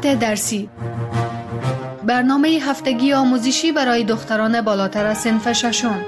ساعت درسی، برنامه هفتگی آموزشی برای دختران بالاتر از صنف ششم.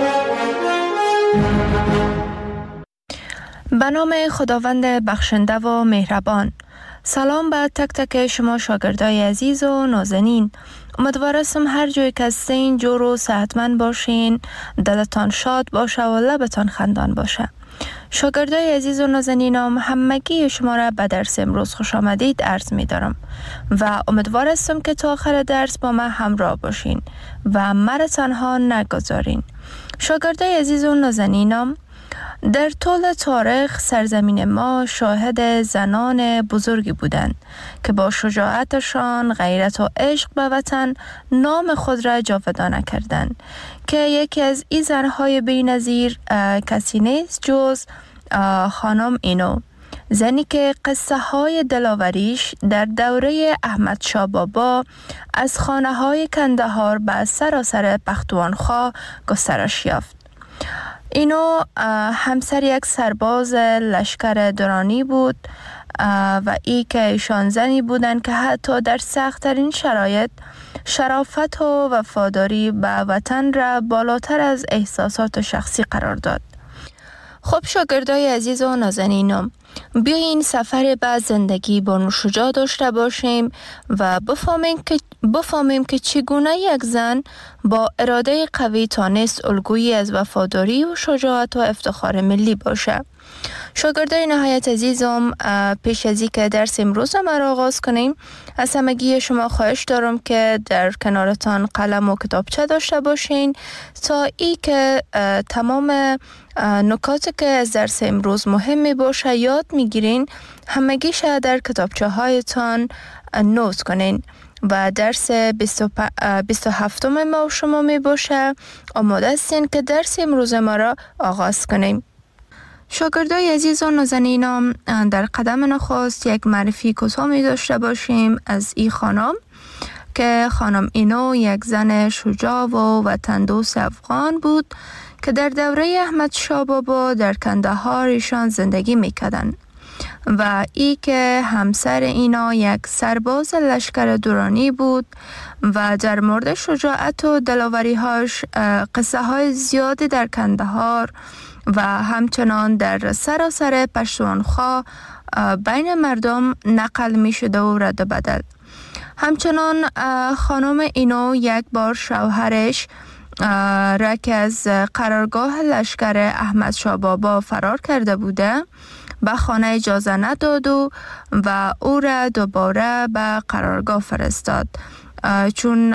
به نام خداوند بخشنده و مهربان. سلام به تک تک شما شاگردای عزیز و نازنین. امیدوارم هر جای که هستین جور و صحتمند باشین، دلتان شاد باشه و لبتان خندان باشه. شاگردای عزیز و نازنینم، همگی شما را به درس امروز خوش آمدید عرض می دارم و امیدوارم که تا آخر درس با من همراه باشین و مرا تنها نگذارین. شاگردای عزیز و نازنینم، در طول تاریخ سرزمین ما شاهد زنان بزرگی بودند که با شجاعتشان، غیرت و عشق به وطن نام خود را جاودانه کردند که یکی از این زنهای بی‌نظیر کسی نیست جز خانم اینو، زنی که قصه های دلاوریش در دوره احمد شاه بابا از خانه های کندهار به سراسر پختونخوا گسترش یافت. اینو همسر یک سرباز لشکر درانی بود و ای که ایشان زنی بودند که حتی در سخت‌ترین شرایط شرافت و وفاداری به وطن را بالاتر از احساسات شخصی قرار داد. خب شاگردای عزیز و نازنینم، بیاین سفر به زندگی با شجاع داشته باشیم و بفهمیم که چگونه یک زن با اراده قوی تانست الگویی از وفاداری و شجاعت و افتخار ملی باشه. شاگردای نهایت عزیزم، پیش از اینکه درس امروز ما را آغاز کنیم، از همگی شما خواهش دارم که در کنارتان قلم و کتابچه داشته باشین تا ای که تمام نکاتی که از درس امروز مهم می باشه یاد میگیرین، همگیش در کتابچه هایتان نوت کنین و درس 27 ما شما می باشه. آماده هستین که درس امروز ما را آغاز کنیم. شاگردای عزیز و نازنینم، در قدم نخست یک معرفی کوتاه می داشته باشیم از این خانم که خانم اینو یک زن شجاع و وطن دوست افغان بود که در دوره احمد شاه بابا در کندهار ایشان زندگی میکردن و ای که همسر اینا یک سرباز لشکر درانی بود و در مورد شجاعت و دلاوری هاش قصه های زیادی در کندهار و همچنان در سراسر پختونخوا بین مردم نقل می شده و رد و بدل. همچنان خانم اینو یک بار شوهرش را که از قرارگاه لشکر احمد شاه بابا فرار کرده بوده به خانه اجازه نداد و او را دوباره به قرارگاه فرستاد، چون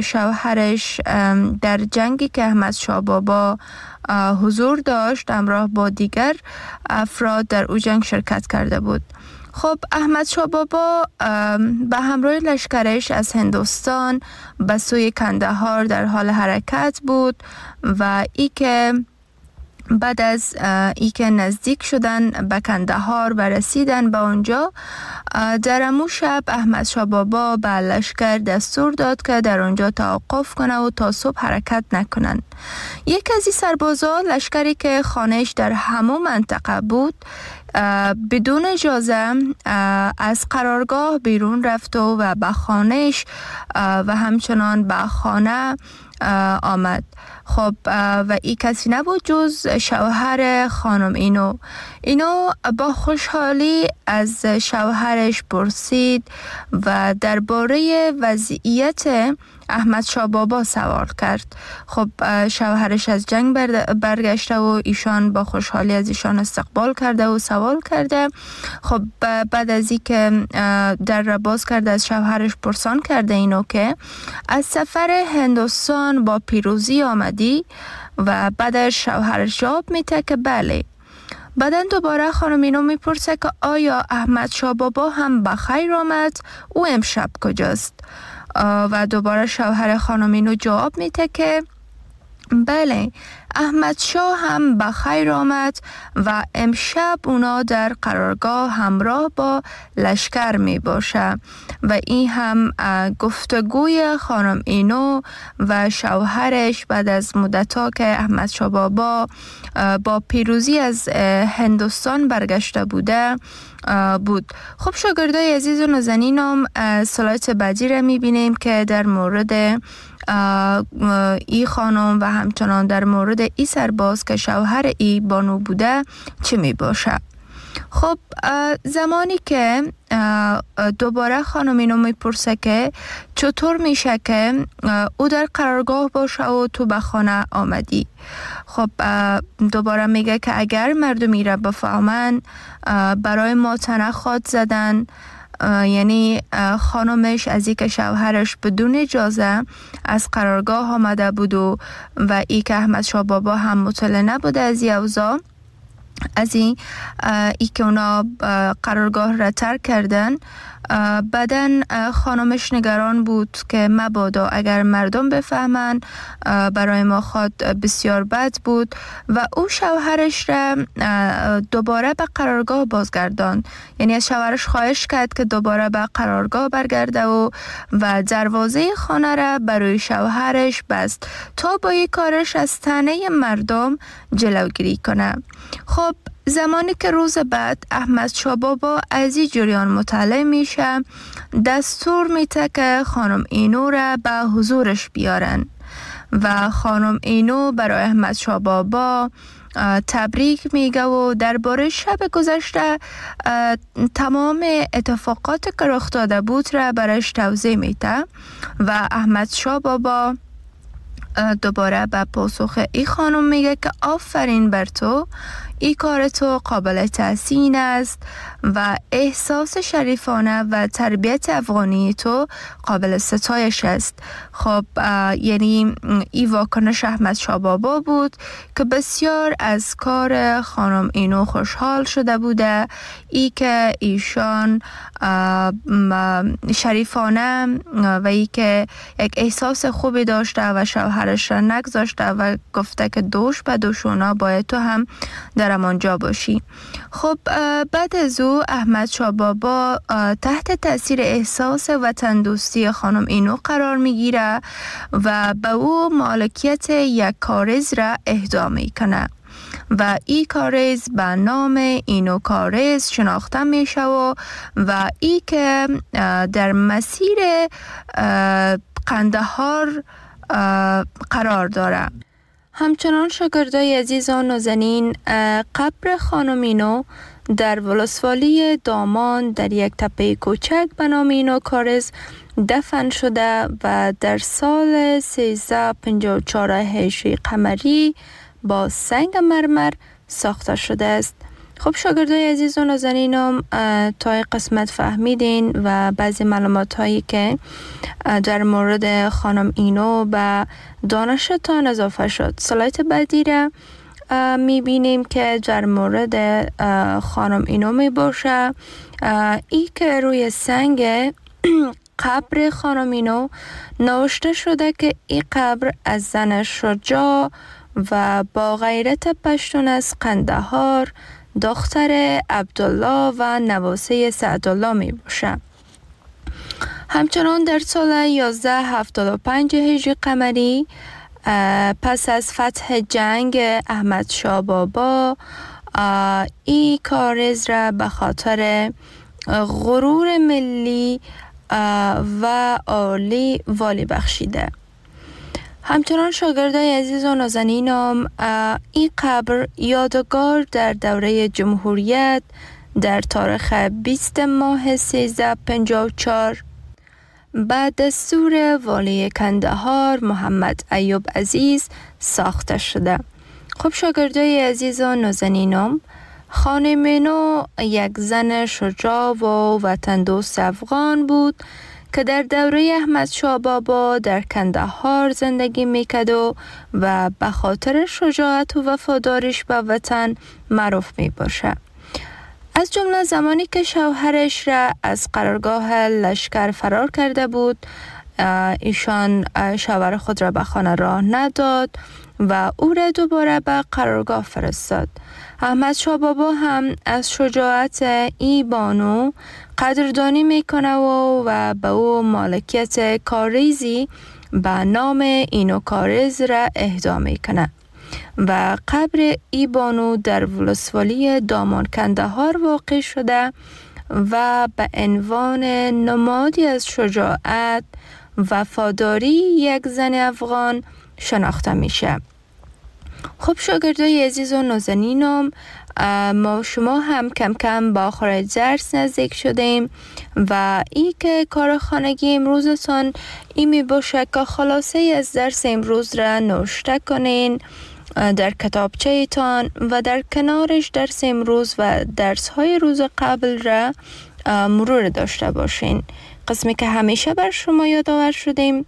شوهرش در جنگی که احمد شاه بابا حضور داشت همراه با دیگر افراد در او جنگ شرکت کرده بود. خب احمد شاه بابا به همراه لشکرش از هندوستان به سوی کندهار در حال حرکت بود و ای که بعد از ای که نزدیک شدن به کندهار و رسیدن به اونجا، در امو شب احمد شاه بابا به لشکر دستور داد که در اونجا توقف کنه و تا صبح حرکت نکنن. یک از این سربازا، لشکری که خانهش در همون منطقه بود، بدون اجازه از قرارگاه بیرون رفت و به خانهش و همچنان به خانه آمد. خب و این کسی نبود جز شوهر خانم اینو با خوشحالی از شوهرش پرسید و درباره وضعیت احمد شاه بابا سوال کرد. خب شوهرش از جنگ برگشته و ایشان با خوشحالی از ایشان استقبال کرده و سوال کرده. خب بعد از این که در را باز کرده از شوهرش پرسان کرده اینو که از سفر هندوستان با پیروزی آمدی و بعدش شوهرش جواب میده که بله. بعدن دوباره خانم اینو میپرسه که آیا احمد شاه بابا هم بخیر آمد؟ او امشب کجاست؟ و دوباره شوهر خانم اینو جواب میده که بله، احمد شاه هم به خیر آمد و امشب اونا در قرارگاه همراه با لشکر می باشه و این هم گفتگوی خانم اینو و شوهرش بعد از مدت‌ها که احمد شاه بابا با پیروزی از هندوستان برگشته بوده بود. خب شاگردای عزیز و نازنینم، سلایت بعدی را می بینیم که در مورد ای خانم و همچنان در مورد ای سرباز که شوهر ای بانو بوده چه می باشه. خب زمانی که دوباره خانم اینو می پرسه که چطور میشه که او در قرارگاه باشه و تو به خانه آمدی. خب دوباره میگه که اگر مردمی را بفهمن برای ما تنخواد زدن، یعنی خانمش از اینکه شوهرش بدون اجازه از قرارگاه آمده بود و ای که احمد شاه بابا هم مطلع نبوده از این اوضاع، از این ای که اونا قرارگاه را ترک کردن، بعدن خانمش نگران بود که مبادا اگر مردم بفهمن برای ما خود بسیار بد بود و او شوهرش را دوباره به قرارگاه بازگردان. یعنی از شوهرش خواهش کرد که دوباره به قرارگاه برگرده و دروازه خانه را برای شوهرش بست تا با یک کارش از طعنه مردم جلوگیری کنه. خب زمانی که روز بعد احمد شاه بابا از این جریان مطلع میشه، دستور میده که خانم اینو را به حضورش بیارن و خانم اینو برای احمد شاه بابا تبریک میگه و درباره شب گذشته تمام اتفاقات که رخ داده بود را برایش توضیح میده و احمد شاه بابا دوباره به پاسخ ای خانم میگه که آفرین بر تو، ای کار تو قابل تحسین است و احساس شریفانه و تربیت افغانی تو قابل ستایش است. خب یعنی ای واکنش احمد شاه بابا بود که بسیار از کار خانم اینو خوشحال شده بوده، ای که ایشان شریفانه و ای که یک احساس خوبی داشته و شوهرش را نگذاشته و گفته که دوش به دوشونا باید تو هم در امانجا باشی. خب بعد از او احمد شاه بابا تحت تاثیر احساس وطن دوستی خانم اینو قرار میگیره و به او مالکیت یک کارز را اهدا میکنه و ای کارز به نام اینو کارز شناخته میشه و ای که در مسیر قندهار قرار داره. همچنان شاگردای عزیز و نازنین، قبر خانم اینو در ولسوالی دامان در یک تپه کوچک به نام اینو کارز دفن شده و در سال 1354 هجری قمری با سنگ مرمر ساخته شده است. خب شاگردای عزیز و نازنینم، تا قسمت فهمیدین و بعضی معلومات هایی که در مورد خانم اینو به دانشتان اضافه شد. سلایت بعدی را میبینیم که در مورد خانم اینو میباشه، ای که روی سنگ قبر خانم اینو نوشته شده که این قبر از زن شجاع و با غیرت پشتون از قندهار، دختر عبدالله و نواسه سعدالله می باشه. همچنان در سال 1175 هجری قمری پس از فتح جنگ احمد شاه بابا این کارز را به خاطر غرور ملی و عالی والی بخشیده. همچنان شاگردای عزیز و نازنینم، این قبر یادگار در دوره جمهوریت در تاریخ 20 ماه 1354 بعد دستور والی کندهار محمد ایوب عزیز ساخته شده. خب شاگردای عزیز و نازنینم، خانم اینو یک زن شجاع و وطن دوست افغان بود که در دوره احمد شاه بابا در کندهار زندگی میکرد و به خاطر شجاعت و وفاداریش به وطن معروف می باشه. از جمله زمانی که شوهرش را از قرارگاه لشکر فرار کرده بود، ایشان شوهر خود را به خانه راه نداد و او را دوباره به قرارگاه فرستاد. احمد شاه بابا هم از شجاعت ای بانو قدردانی میکنه و به او مالکیت کاریزی به نام اینو کاریز را اهدا میکنه و قبر ای بانو در ولسوالی دامان کندهار واقع شده و به عنوان نمادی از شجاعت وفاداری یک زن افغان شناخته میشه. خب شاگردای عزیز و نازنینم، ما شما هم کم کم با آخر درس نزدیک شدیم و ای که کار خانگی امروزتان ای می باشه که خلاصه از درس امروز را نوشته کنین در کتابچه تان و در کنارش درس امروز و درس های روز قبل را مرور داشته باشین. قسمی که همیشه بر شما یادآور شدیم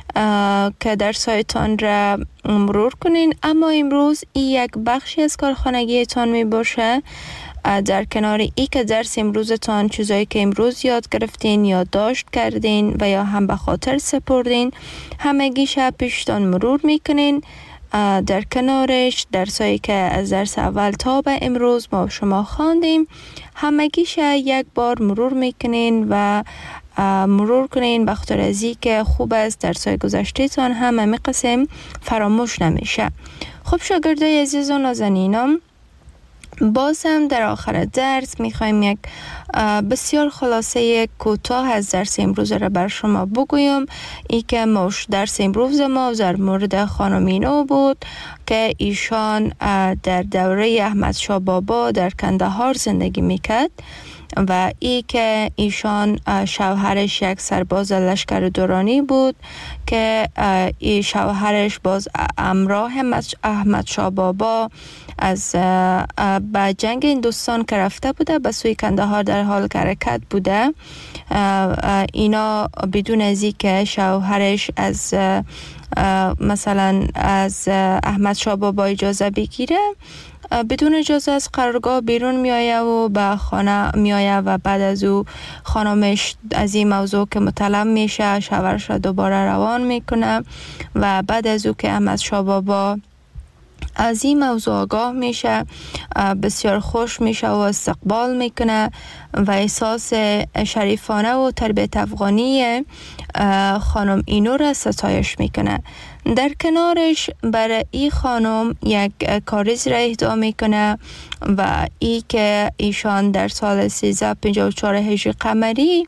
که درس هایتان را مرور کنین، اما امروز این یک بخشی از کارخانگی تان می باشه. در کنار ای که درس امروزتان چیزایی که امروز یاد گرفتین یا داشت کردین و یا هم به خاطر سپردین همگیش پیشتان مرور میکنین. در کنارش درسایی که از درس اول تا به امروز ما شما خواندیم همگیش یک بار مرور میکنین و مرور کنین به خاطر ازی که خوب است درسای گذشته تان همه قسم فراموش نمیشه. خب شاگردای عزیز و نازنینم، باز هم در آخر درس میخوایم یک بسیار خلاصه کوتاه از درس امروز را بر شما بگویم. ای که درس امروز ما در مورد خانم اینو بود که ایشان در دوره احمد شاه بابا در کندهار زندگی میکرد و ای که ایشان شوهرش یک سرباز لشکر دورانی بود که ای شوهرش باز همراه احمد شاه بابا از به جنگ هندوستان که رفته بوده به سوی کندهار در حال حرکت بوده. اینا بدون از که شوهرش از مثلا از احمد شاه بابا اجازه بگیره بدون اجازه از قرارگاه بیرون میآیه و به خانه میآیه و بعد از او خانمش از این موضوع که مطلب میشه شوهرش را دوباره روان میکنه و بعد از او که احمد شاه بابا از این موضوع آگاه میشه بسیار خوش میشه و استقبال میکنه و احساس شریفانه و تربیت افغانی خانم اینو را ستایش میکنه. در کنارش برای این خانم یک کاریز را اهدا میکنه و ای که ایشان در سال 1354 هجری قمری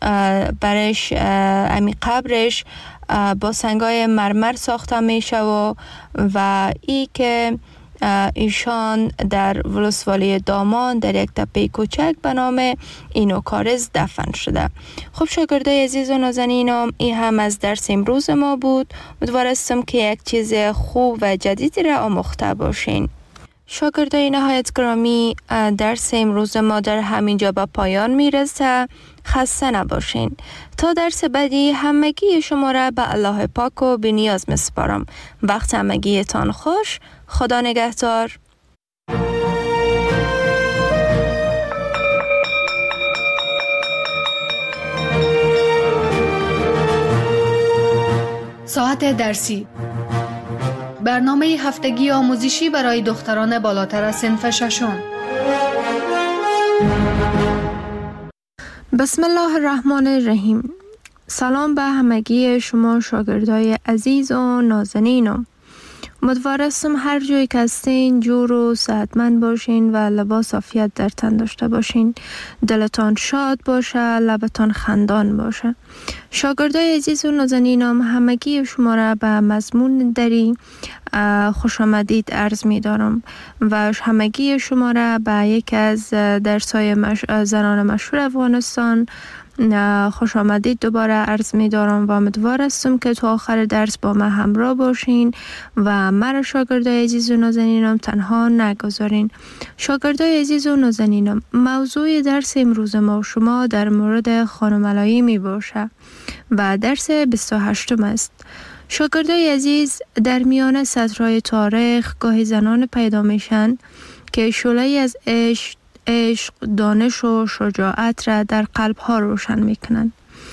برش امی قبرش با سنگای مرمر ساخته میشه و ای که ایشان در ولسوالی دامان در یک تپه کوچک به نام اینو کاریز دفن شده. خب شاگردای عزیز و نازنینم، این هم از درس امروز ما بود. امیدوارم که یک چیز خوب و جدیدی را آموخته باشین. شاگردای نهایت گرامی، درس امروز ما در همینجا به پایان میرسه. خسته نباشین. تا درس بعدی همگی شما را به الله پاک و بی‌نیاز میسپارم. وقت همگی تان خوش. خدا نگهدار. ساعت درسی، برنامه هفتگی آموزشی برای دختران بالاتر از صنف ششم. بسم الله الرحمن الرحیم. سلام به همگی شما شاگردای عزیز و نازنینم. امیدوارم هر جایی که هستین جور و صحتمند باشین و لباس عافیت در تن داشته باشین. دلتان شاد باشه، لبتان خندان باشه. شاگردای عزیز و نازنینم، همگی شما را به مضمون دری خوش آمدید عرض می دارم و همگی شما را به یک از درس‌های زنان مشهور افغانستان خوش آمدید دوباره عرض می دارم و امیدوارم که تا آخر درس با من همراه باشین و مرا شاگردای عزیز و نازنینم تنها نگذارین. شاگردای عزیز و نازنینم، موضوع درس امروز ما شما در مورد خانم علایی می باشه و درس 28 است. شاگردای عزیز، در میان سطرهای تاریخ گاهی زنان پیدا میشن که شعله‌ای از عشق، دانش و شجاعت را در قلب‌ها روشن میکنند.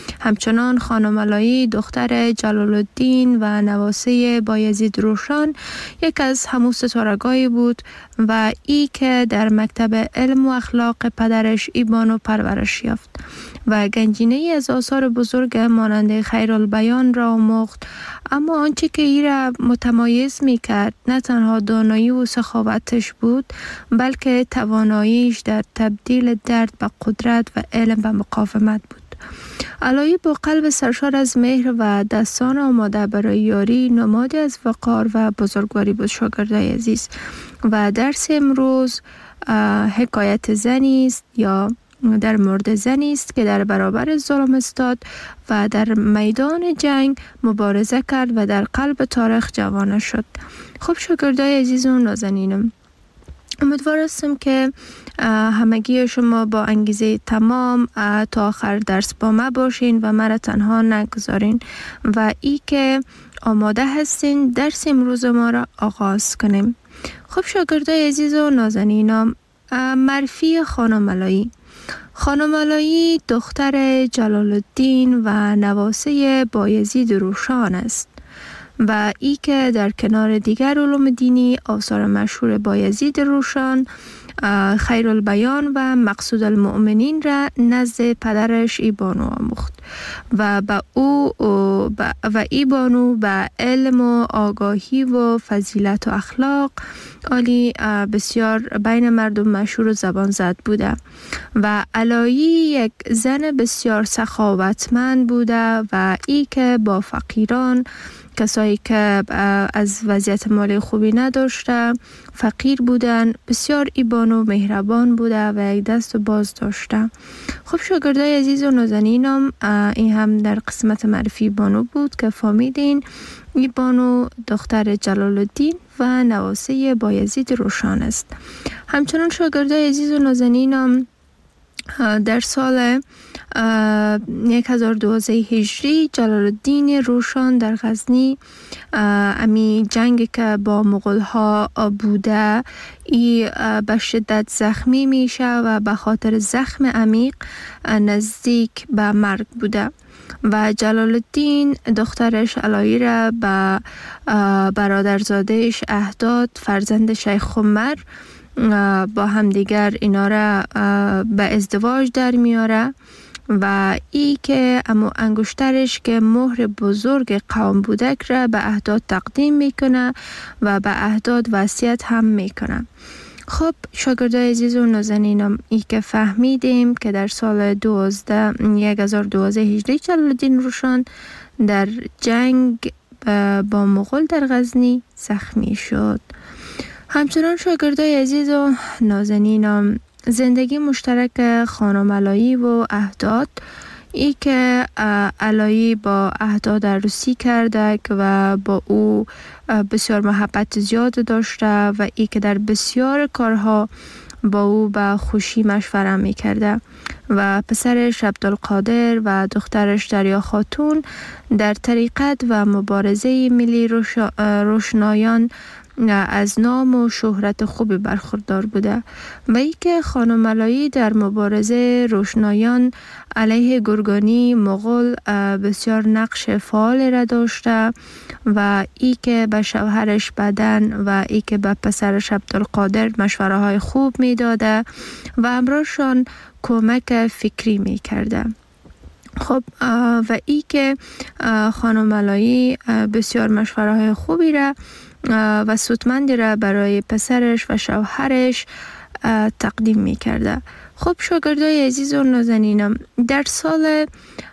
همچنان خانم علایی دختر جلال الدین و نواسه بایزید روشن یک از همو ستارگانی بود و ای که در مکتب علم و اخلاق پدرش ایبانو پرورش یافت و گنجینه از آثار بزرگ مانند خیرالبیان را آموخت. اما آنچه که ای را متمایز می کرد نه تنها دانایی و سخاوتش بود، بلکه تواناییش در تبدیل درد به قدرت و علم به مقاومت بود. علایی با قلب سرشار از مهر و دستان آماده برای یاری، نمادی از وقار و بزرگواری بود. شاگردای عزیز، و درس امروز حکایت زنی است یا در مورد زنی است که در برابر ظلم استاد و در میدان جنگ مبارزه کرد و در قلب تاریخ جوانه شد. خب شاگردای عزیز و نازنینم، امیدوار هستم که همگی شما با انگیزه تمام تا آخر درس با ما باشین و مرا تنها نگذارین و ای که آماده هستین درس امروز ما را آغاز کنیم. خب شاگردای عزیز و نازنینم، معرفی خانم علایی. خانم علایی دختر جلال الدین و نواسه بایزید روشن است و ای که در کنار دیگر علوم دینی آثار مشهور بایزید روشن، خیرالبیان و مقصود المؤمنین را نزد پدرش ایبانو آموخت و ایبانو به علم و آگاهی و فضیلت و اخلاق عالی بسیار بین مردم مشهور و زبان زد بوده و علایی یک زن بسیار سخاوتمند بوده و ای که با فقیران، کسایی که از وضعیت مالی خوبی نداشته، فقیر بودن، بسیار ایبانو مهربان بوده و یک دست باز داشته. خب شاگردای عزیز و نازنینم، این هم در قسمت معرفی ایبانو بود که فهمیدین ایبانو دختر جلال الدین و نواسه بایزید روشن است. همچنان شاگردای عزیز و نازنینم، در سال 1012 هجری جلال الدین روشن در غزنی امی جنگ که با مغول ها بوده ای به شدت زخمی میشه و به خاطر زخم عمیق نزدیک به مرگ بوده و جلال الدین دخترش علایی را به برادرزادهش اهداد، فرزند شیخ عمر، با همدیگر اینا را به ازدواج در میاره و ای که امو انگشترش که مهر بزرگ قوم بودک را به اهداد تقدیم میکنه و به اهداد وصیت هم میکنه. خب شاگردای عزیز و نازنینم، ای که فهمیدیم که در سال 1012 هجری جلال الدین روشن در جنگ با مغول در غزنی زخمی شد. همچنان شاگردای عزیز و نازنینم، زندگی مشترک خانم علایی و اهداد، ای که علایی با اهداد عروسی کرده و با او بسیار محبت زیاد داشته و ای که در بسیار کارها با او به خوشی مشوره می کرده و پسرش عبدالقادر و دخترش دریا خاتون در طریقت و مبارزه ملی روشنایان از نام و شهرت خوبی برخوردار بوده و ای که خانم علایی در مبارزه روشنایان علیه گرگانی مغول بسیار نقش فعال را داشته و ای که به شوهرش بدن و ای که به پسرش عبدالقادر مشوره های خوب می داده و همراهشان کمک فکری می کرده. خب و ای که خانم علایی بسیار مشوره های خوبی را و سودمندی را برای پسرش و شوهرش تقدیم می کرده. خب شاگردای عزیز و نازنینم، در سال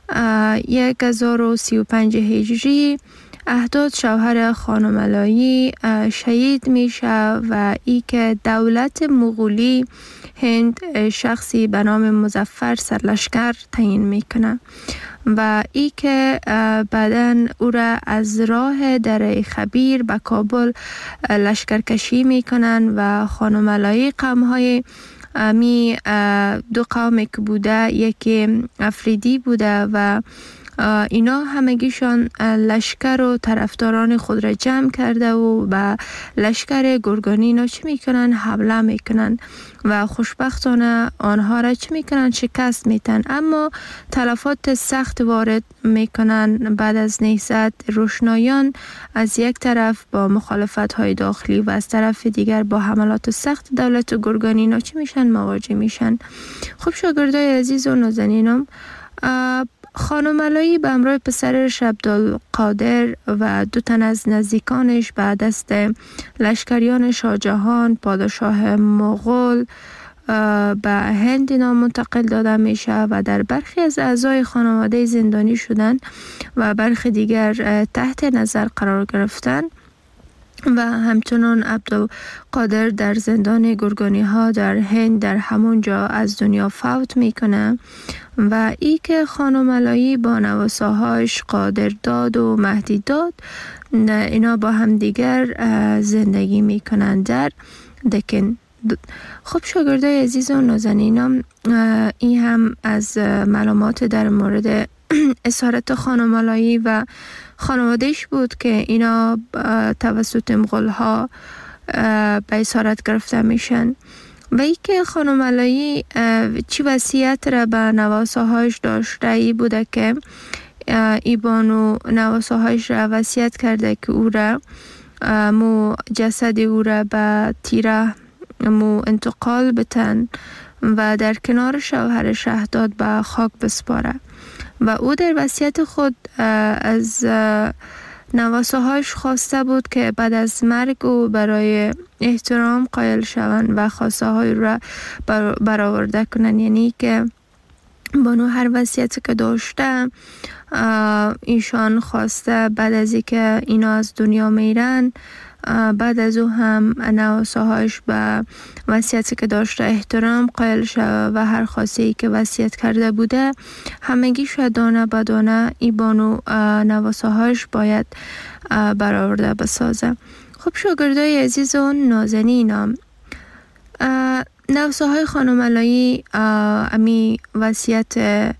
1035 هجری اهداد شوهر خانم علایی شهید میشه و ای که دولت مغولی هند شخصی به نام مظفر سرلشکر تعیین میکنه و ای که بعداً او را از راه دره خبیر به کابل لشکرکشی میکنن و خانم علایی قوم‌های دو قومی که بوده، یکی افریدی بوده و اینا همگیشان لشکر و طرفداران خود را جمع کرده و به لشکر گرگانی اینا چی میکنن؟ حمله میکنن و خوشبختانه آنها را چی میکنن؟ شکست میتن، اما تلفات سخت وارد میکنن. بعد از نهضت روشنایان از یک طرف با مخالفت های داخلی و از طرف دیگر با حملات سخت دولت گرگانی اینا چی میشن؟ مواجه میشن. خب شاگردای عزیز و نازنینم، خانم علایی به همراه پسرش عبدالقادر و 2 تن از نزدیکانش به دست لشکریان شاه جهان پادشاه مغول به هند اینا منتقل داده میشه و در برخی از اعضای خانواده زندانی شدن و برخی دیگر تحت نظر قرار گرفتن و همچنان عبدالقادر در زندان گرگانی ها در هند در همونجا از دنیا فوت میکنه و ای که خانم علایی با نواساهاش قادرداد و مهدیداد اینا با هم دیگر زندگی میکنن در دکن. خب شاگردای عزیز و نازنینم، این هم از معلومات در مورد اسارت خانم علایی و خانوادهش بود که اینا توسط مغول ها به اسارت گرفته میشن و ای که خانم علایی چی وصیت را به نواساهاش داشته ای بوده که ای بانو نواساهاش را وصیت کرده که او را جسد او را به تیره انتقال بتن و در کنار شوهر شهداد به خاک بسپاره و او در وصیت خود از نواساهاش خواسته بود که بعد از مرگ او برای احترام قائل شوند و خواسته های را برآورده کنند. یعنی که بانو هر وصیتی که داشته ایشان خواسته بعد از اینکه اینا از دنیا میرن، بعد از او هم نواساهاش به وصیتی که داشته احترام قائل شود و هر خواسته‌ای که وصیت کرده بوده همگیش دانه به دانه ای بانو نواساهاش باید برآورده بسازه. خب شاگردای عزیز و نازنینم، نواساهای خانم علایی امی وصیت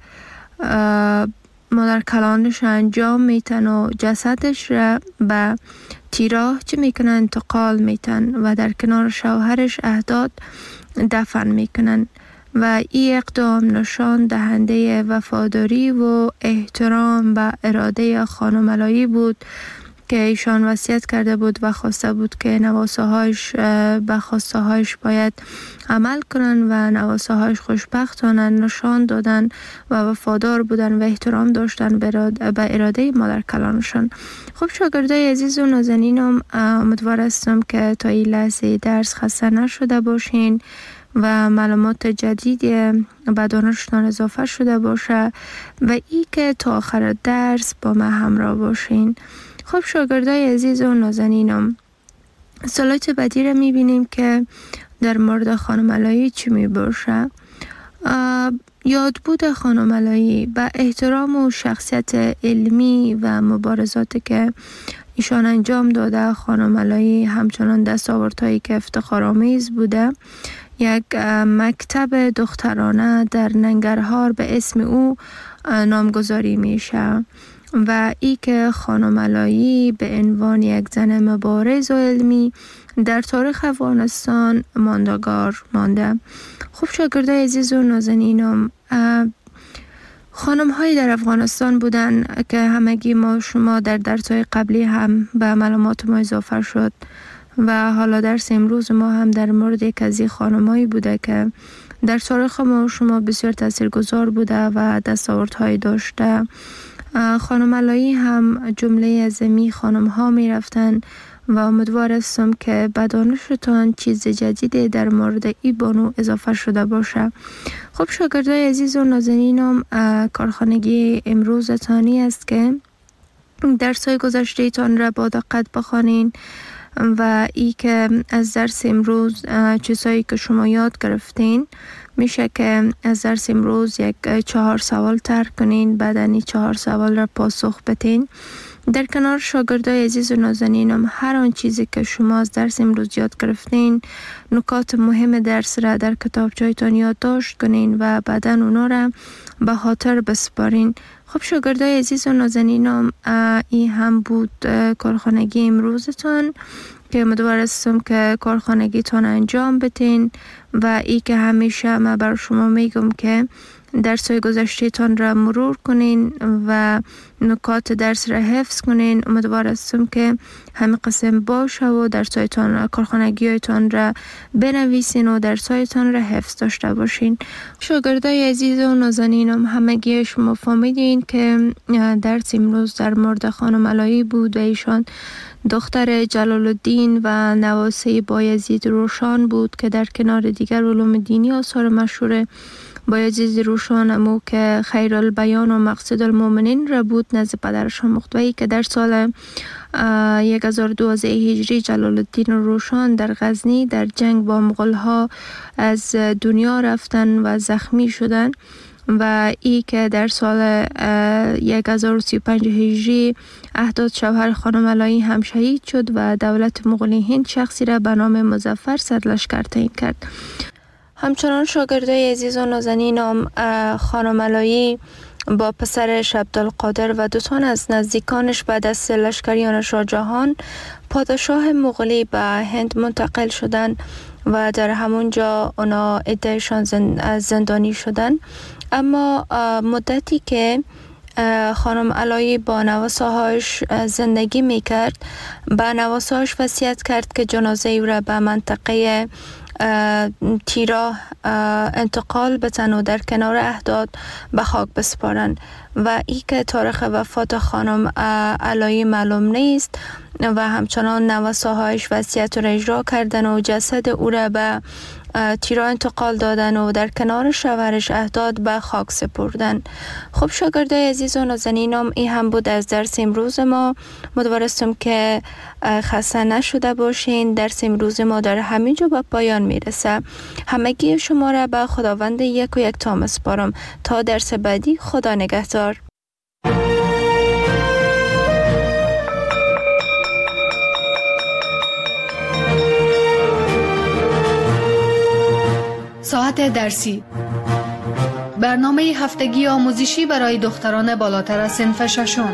مادر کلانش انجام میتن و جسدش را به تیراه چه میکنن؟ انتقال میتن و در کنار شوهرش اهداد دفن میکنن و این اقدام نشان دهنده وفاداری و احترام به اراده خانم علایی بود که ایشان وصیت کرده بود و خواسته بود که نواساهاش به خواستهاش باید عمل کنن و نواساهاش خوشبختانه نشان دادن و وفادار بودن و احترام داشتن به اراده مادر کلانشان. خب شاگردای عزیز و نازنینم، امیدوار هستم که تا این لحظه درس خسته نشده باشین و معلومات جدید به دانشتان اضافه شده باشه و ای که تا آخر درس با ما همراه باشین. خب شاگردای عزیز و نازنینم، سلایت بعدی را میبینیم که در مورد خانم علایی چی میباشه. یادبود خانم علایی به احترام و شخصیت علمی و مبارزاتی که ایشان انجام داده، خانم علایی همچنان دستاوردهایی که افتخارآمیز بوده. یک مکتب دخترانه در ننگرهار به اسم او نامگذاری میشه و ای که خانم علایی به عنوان یک زن مبارز و علمی در تاریخ افغانستان ماندگار مانده. خب شاگردای عزیز و نازنینم، خانم هایی در افغانستان بودن که همگی ما شما در درس‌های قبلی هم به معلومات ما اضافه شد و حالا درس امروز ما هم در مورد یک از این خانم هایی بوده که در تاریخ ما شما بسیار تاثیرگذار بوده و دستاوردهایی داشته. خانم علایی هم جمله از می خانم ها می رفتن و امیدوار هستم که به دانشتان چیز جدیدی در مورد ای بانو اضافه شده باشه. خب شاگردای عزیز و نازنینم، کارخانگی امروز تانی است که درس‌های گذشته تان را با دقت بخوانین و ای که از درس امروز چیزهایی که شما یاد گرفتین میشه که از درس امروز یک 4 سوال طرح کنین، بعد این 4 سوال را پاسخ بدین. در کنار شاگردای عزیز و نازنینم، هر آن چیزی که شما از درس امروز یاد گرفتین، نکات مهم درس را در کتابچه‌تان یادداشت کنین و بعداً اونا را به خاطر بسپارین. خب شاگردای عزیز و نازنینم، این هم بود کارخانگی امروزتون که امیدوارستم که کارخانگیتون انجام بتین و ای که همیشه من بر شما میگم که درس‌های گذشته‌تان را مرور کنین و نکات درس را حفظ کنین. امیدوارستم که همین قسم باشه و درس‌هایتان کارخانگی‌هایتان را بنویسین و درس‌هایتان را حفظ داشته باشین. شاگردای عزیز و نازنینم، همگی شما فهمیدین که درس امروز در مورد خانم علایی بود و ایشان دختر جلال الدین و نواسه بایزید روشن بود که در کنار دیگر علوم دینی آثار مشهور بایزید روشن امو که خیر البیان و مقصد المؤمنین را بود نزد پدرش مختوی که در سال 1012 هجری جلال الدین روشن در غزنی در جنگ با مغول ها از دنیا رفتن و زخمی شدن و ای که در سال 1035 هجری احداد شوهر خانم علایی هم شهید شد و دولت مغولی هند شخصی را به نام مظفر سرلشکر تعیین کرد. همچنان شاگردای عزیز و نازنینم، خانم علایی با پسرش عبدالقادر و 2 تن از نزدیکانش بعد از لشکریان شاه جهان پادشاه مغولی به هند منتقل شدند و در همونجا اونا عدهشان زندانی شدن. اما مدتی که خانم علایی با نواساهاش زندگی میکرد، با نواساهاش وصیت کرد که جنازه او را به منطقه تیرا انتقال بتن و در کنار احداد به خاک بسپارن و ای که تاریخ وفات خانم علایی معلوم نیست و همچنان نواساهایش وصیت را اجرا کردن و جسد او را به تیرا انتقال دادن و در کنار شوهرش احداد به خاک سپردن. خب شاگردای عزیز و نازنینم، این هم بود از درس امروز ما. امیدوارم که خسته نشده باشین. درس امروز ما در همینجا به پایان میرسه. همگی شما را به خداوند یک و یکتا میسپارم تا درس بعدی. خدا نگهدار. ساعت درسی، برنامه هفتگی آموزشی برای دختران بالاتر از صنف ششم.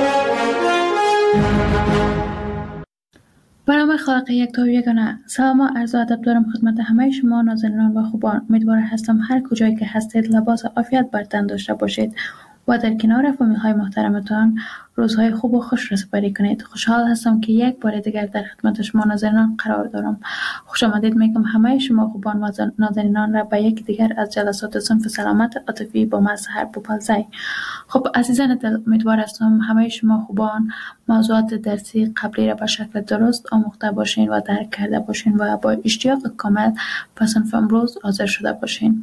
به نام خالق یکتا و یگانه. سلام و عرض ادب دارم خدمت همه شما نازنینان و خوبان. امیدوار هستم هر کجایی که هستید لباس عافیت بر تن داشته باشید و در کنار فامیل‌های محترمتان روزهای خوب و خوش را سپری کنید. خوشحال هستم که یک بار دیگر در خدمت شما نازنینان قرار دارم. خوش آمدید میگم همه شما خوبان و نازنینان را به یک دیگر از جلسات صنف سلامت عاطفی با مظهر بوپالزی. خب عزیزان دل، امیدوار هستم همه شما خوبان موضوعات درسی قبلی را به شکل درست آموخته باشین و درک کرده باشین و با اشتیاق کامل به صنف امروز حاضر شده باشین.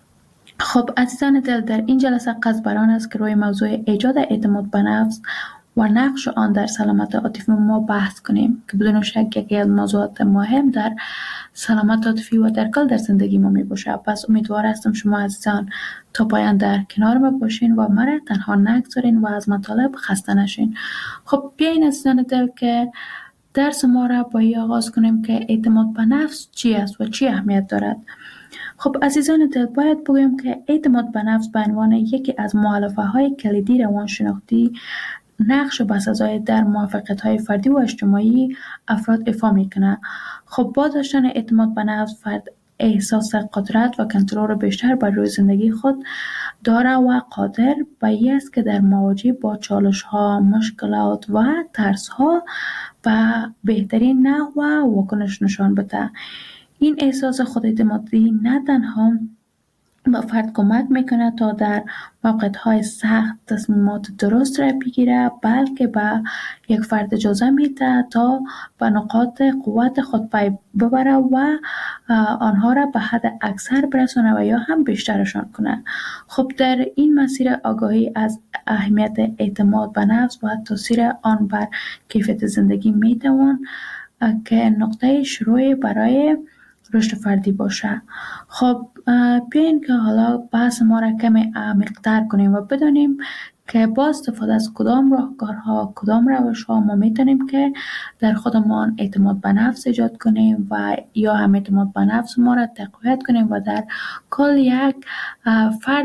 خب عزیزان دل، در این جلسه قصد بر آن است که روی موضوع ایجاد اعتماد به نفس و نقش آن در سلامت عاطفی ما بحث کنیم که بدون شک یکی از موضوعات مهم در سلامت عاطفی و در کل در زندگی ما می باشه. پس امیدوار هستم شما عزیزان تا پایان در کنار ما باشین و مرا تنها نگذارین و از مطالب خسته نشین. خب بیاین عزیزان دل که درس ما را با این آغاز کنیم که اعتماد به نفس چی است و چی اهمیت دارد. خب عزیزان دل، باید بگویم که اعتماد به نفس به عنوان یکی از مؤلفه‌های کلیدی روانشناختی نقش بسزای در موفقیت‌های فردی و اجتماعی افراد ایفا می‌کنه. خب با داشتن اعتماد به نفس فرد احساس قدرت و کنترل بیشتر بر روی زندگی خود داره و قادر به این است که در مواجهه با چالش‌ها، مشکلات و ترس‌ها و بهترین نحو واکنش نشان بده. این احساس خوداعتمادی نه تنها به فرد کمک میکنه تا در موقعیت‌های سخت تصمیمات درست را بگیره، بلکه به یک فرد اجازه میده تا به نقاط قوت خود پی ببره و آنها را به حد اکثر برسونه و یا هم بیشترشان کنه. خب در این مسیر آگاهی از اهمیت اعتماد به نفس و تاثیر آن بر کیفیت زندگی میتوان که نقطه شروع برای رشد فردی باشه. خب بیاین که حالا بحث ما را کمی عمیق‌تر کنیم و بدانیم که با استفاده از کدام راهکارها، کدام روش‌ها ما میتونیم که در خودمان اعتماد به نفس ایجاد کنیم و یا هم اعتماد به نفس ما را تقویت کنیم و در کل یک فرد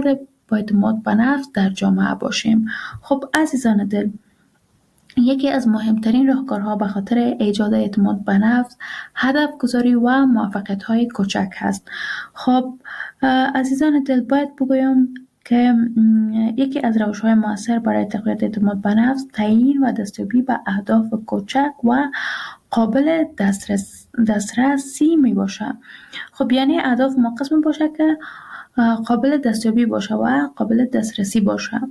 با اعتماد به نفس در جامعه باشیم. خب عزیزان دل، یکی از مهمترین راهکارها به خاطر ایجاد اعتماد به نفس هدف گذاری و موفقیت های کوچک هست. خب عزیزان دل، باید بگویم که یکی از روش‌های مؤثر برای تقویت اعتماد به نفس تعیین و دستیابی به اهداف کوچک و قابل دسترسی می باشه. خب یعنی اهداف ما قسم باشه که قابل دستیابی باشه و قابل دسترسی باشه.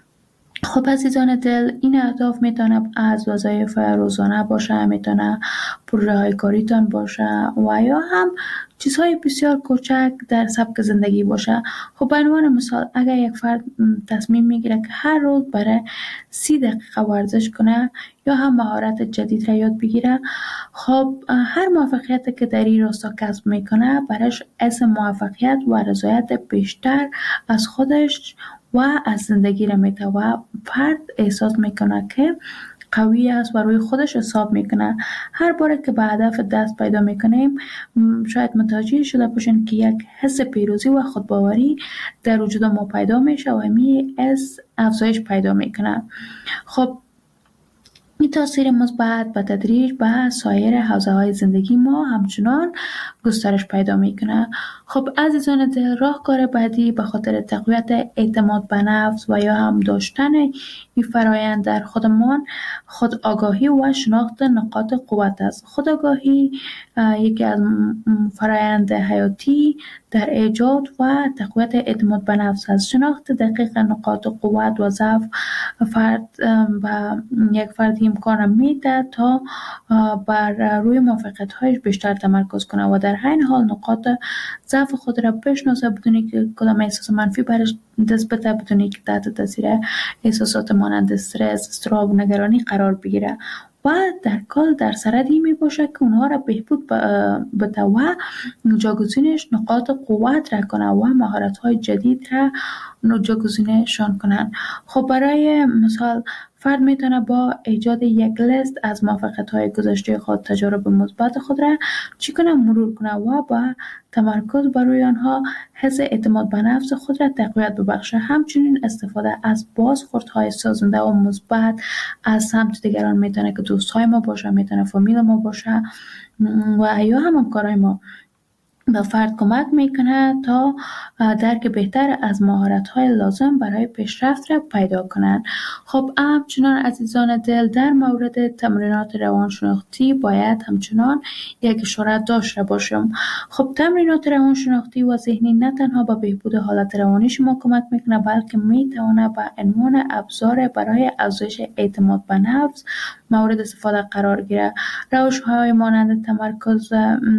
خب عزیزان دل، این اهداف میتونه از وظایف روزانه باشه، میتونه پروژه‌های کاریتان باشه و یا هم چیزهای بسیار کوچک در سبک زندگی باشه. خب به عنوان مثال، اگر یک فرد تصمیم میگیره که هر روز برای 30 دقیقه ورزش کنه یا هم مهارت جدید را یاد بگیره، خب هر موفقیت که در این راستا کسب میکنه برایش حس موفقیت و رضایت بیشتر از خودش و از زندگی را میده و فرد احساس میکنه که قوی است و روی خودش حساب میکنه. هر باره که به هدف دست پیدا میکنیم شاید متوجه شده باشین که یک حس پیروزی و خودباوری در وجود ما پیدا میشه و همین حس افزایش پیدا میکنه. خب این تاثیر مثبت به تدریج به سایر حوزه‌های زندگی ما همچنان گسترش پیدا میکنه. خب عزیزان دل، راهکار بعدی به خاطر تقویت اعتماد به نفس و یا هم داشتن این فرایند در خودمان خود آگاهی و شناخت نقاط قوت است. خود آگاهی یکی از فرایند حیاتی در ایجاد و تقویت اعتماد به نفس است. شناخت دقیق نقاط قوت و ضعف فرد و یک فرد امکان میده تا بر روی موفقیت‌هایش بیشتر تمرکز کنه و در عین حال نقاط ضعف خود را بشناسه بدون که کدام احساس منفی برش دست بده، بدون که تحت تاثیر احساسات مانند استرس، اضطراب و نگرانی قرار بگیره و در کل در سردی می باشه که اونها را بهبود بده و جاگزینش نقاط قوت را کنه و مهارت‌های جدید را جاگزینشان کنن. خب برای مثال، فرد میتونه با ایجاد یک لیست از موفقیت‌های گذشته خود، تجارب مثبت خود را مرور کنه و با تمرکز بر روی آنها حس اعتماد به نفس خود را تقویت ببخشه. همچنین استفاده از بازخوردهای سازنده و مثبت از سمت دیگران میتونه که دوستای ما باشه، میتونه فامیل ما باشه و یا هم همکارای ما، به فرد کمک میکنه تا درک بهتر از مهارت‌های لازم برای پیشرفت را پیدا کنند. خب همچنان عزیزان دل، در مورد تمرینات روانشناختی باید همچنان یک اشاره داشته باشم. خب تمرینات روانشناختی و ذهنی نه تنها به بهبود حالت روانی شما کمک میکنه، بلکه میتونه به عنوان ابزار برای افزایش اعتماد به نفس مورد استفاده قرار گیره. روش‌های مانند تمرکز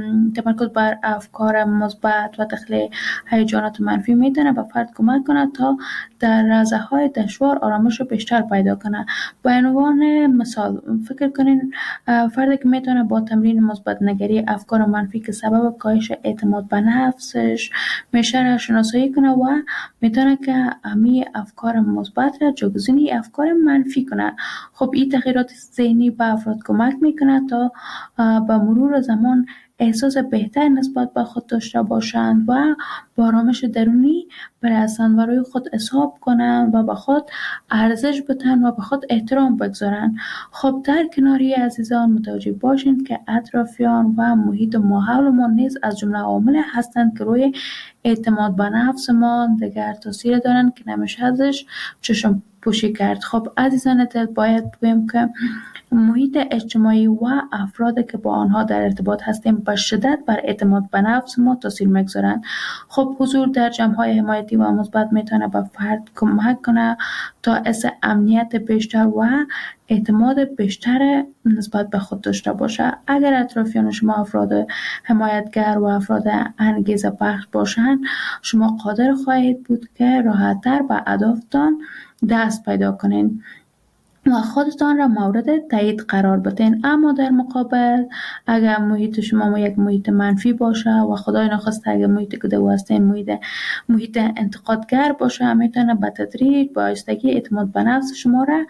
بر افکار مثبت و تخلیه هیجانات منفی میتونه به فرد کمک کنه تا در لحظه‌های دشوار آرامش بیشتر پیدا کنه. به عنوان مثال فکر کنین فردی که میتونه با تمرین مثبت نگری افکار منفی که سبب کاهش اعتماد به نفسش میشه را شناسایی کنه و میتونه که همین افکار مثبت را جایگزین افکار منفی کنه. خب این تغییرات ذهنی به افراد کمک میکنه تا به مرور زمان احساس بهتر نسبت به خود داشته باشند و با آرامش درونی برسند و روی خود حساب کنند و به خود ارزش بدن و به خود احترام بگذارند. خب در کناری عزیزان متوجه باشید که اطرافیان و محیط ما حول ما نیز از جمله عوامل هستند که روی اعتماد به نفس ما دیگر تاثیر دارند که نمیشه ازش چشم پوشی کرد. خب عزیزان دل، باید بگویم که محیط اجتماعی و افرادی که با آنها در ارتباط هستیم به شدت بر اعتماد به نفس ما تاثیر میگذارند. خب حضور در جمع‌های حمایتی و مثبت میتونه به فرد کمک کنه تا حس امنیت بیشتر و اعتماد بیشتر نسبت به خود داشته باشه. اگر اطرافیان شما افراد حمایتگر و افراد انگیزه بخش باشند، شما قادر خواهید بود که راحت‌تر به اهدافتان دست پیدا کنین و خودتان را مورد تایید قرار بدین. اما در مقابل اگر محیط شما یک محیط منفی باشه و خدای نخواسته اگر محیط که دو هستین محیط انتقادگر باشه، میتونه به تدریج با آهستگی اعتماد به نفس شما را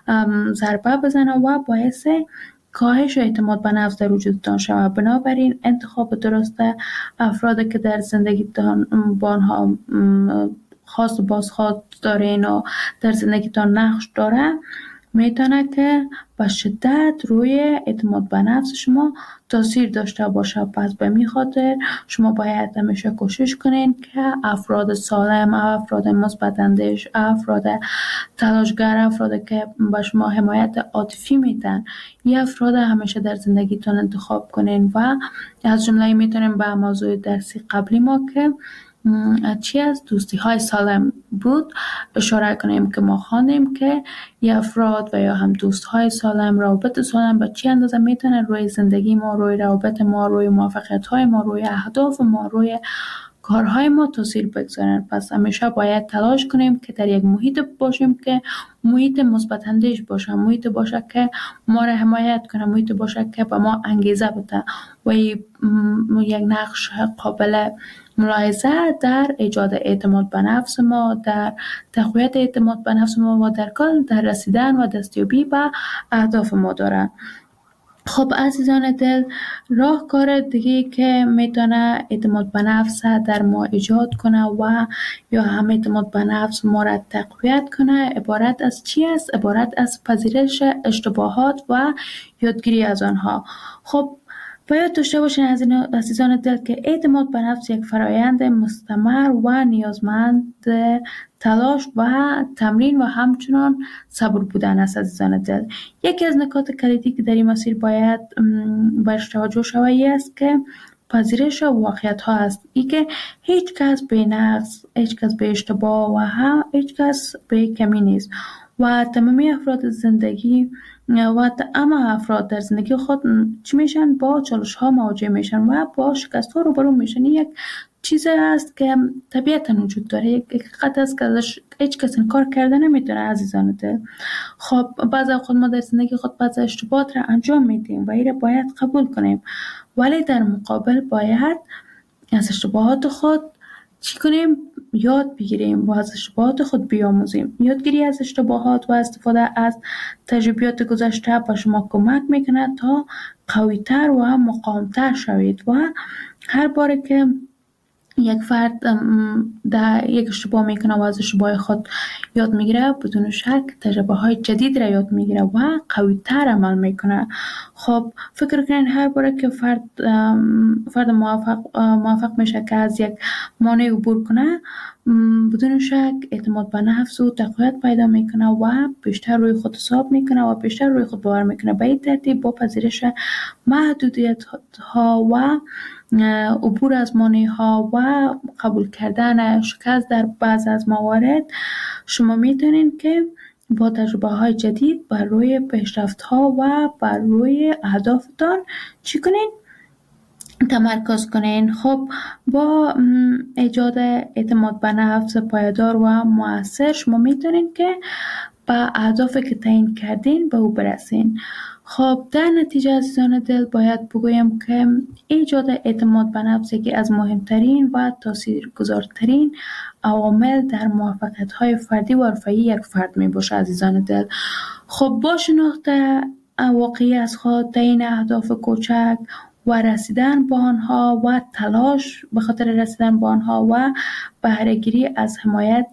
ضربه بزنه و باعث کاهش اعتماد به نفس در وجودتان شود. بنابراین انتخاب درست افرادی که در زندگیتان با آنها خاص و بازخواست دارین و در زندگیتان نقش داره، میتونه که به شدت روی اعتماد به نفس شما تاثیر داشته باشه. پس به می خاطر شما باید همیشه کوشش کنین که افراد سالم، افراد مثبت اندیش، افراد تلاشگر، افراد که به شما حمایت عاطفی میدن، این افراد همیشه در زندگیتون انتخاب کنین. و از جمله میتونیم به موضوع درسی قبلی ما که چی از دوستی های سالم بود اشاره کنیم که ما خواندیم که یه افراد و یا هم دوست های سالم، روابط سالم به چی اندازه میتونه روی زندگی ما، روی روابط ما، روی موفقیت های ما، روی اهداف ما، روی کارهای ما تاثیر بگذارن. پس همیشه باید تلاش کنیم که در یک محیط باشیم که محیط مثبت اندیش باشه، محیط باشه که ما را حمایت کنه، محیط باشه که به ما انگیزه بده و یک نقش قابل ملاحظه در ایجاد اعتماد به نفس ما، در تقویت اعتماد به نفس ما و در کل در رسیدن و دستیابی به اهداف ما داره. خب عزیزان دل، راهکار دیگه که میتونه اعتماد به نفس در ما ایجاد کنه و یا هم اعتماد به نفس ما را تقویت کنه عبارت از چی است؟ عبارت از پذیرش اشتباهات و یادگیری از آنها. خب باید داشته باشین عزیزان دل که اعتماد به نفس یک فرایند مستمر و نیازمند تلاش و تمرین و همچنان صبر بودن است. عزیزان دل، یکی از نکات کلیدی که در این مسیر باید بهش توجه شود است که پذیرش واقعیت ها است. ای که هیچ کس به نقص، هیچ کس به اشتباه و هم هیچ کس به کمی نیست و تمامی افراد زندگی و اما افراد در زندگی خود چی میشن؟ با چالش ها مواجه میشن و با شکست ها روبرو میشن. یک چیز است که طبیعتا وجود داره، یک حقیقت است که ازش هیچ کس انکار کرده نمیتونه. عزیزان دل، خب بعضی خود ما در زندگی خود بعضی اشتباهات را انجام میدیم و این باید قبول کنیم، ولی در مقابل باید از اشتباهات خود چی کنیم؟ یاد بگیریم و از اشتباهات خود بیاموزیم. یادگیری از اشتباهات و استفاده از تجربیات گذشته به شما کمک میکنه تا قوی‌تر و مقاوم‌تر شوید و هر بار که یک فرد در یک اشتباه میکنه و از اشتباه خود یاد میگیره، بدون شک تجربه های جدید را یاد میگیره و قوی تر عمل میکنه. خب فکر کنین هر باره که فرد موفق میشه که از یک مانع عبور کنه، بدون شک اعتماد به نفس و تقویت پیدا میکنه و بیشتر روی خود حساب میکنه و بیشتر روی خود باور میکنه. به این ترتیب با پذیرش محدودیت ها و عبور از مانع ها و قبول کردن شکست در بعض از موارد، شما میتونین که با تجربه های جدید بر روی پیشرفت ها و بر روی اهدافتان چی کنین؟ تمرکز کنین. خب با ایجاد اعتماد به نفس پایدار و مؤثر شما میتونین که به اهدافی که تعیین کردین به او برسین. خب در نتیجه عزیزان دل باید بگویم که ایجاد اعتماد به نفس یکی از مهمترین و تاثیرگذارترین عوامل در موفقیت‌های فردی و حرفه‌ای یک فرد می باشه. عزیزان دل، خب با شناخت واقعی از خود، تعیین اهداف کوچک و رسیدن به آنها و تلاش به خاطر رسیدن به آنها و بهره‌گیری از حمایت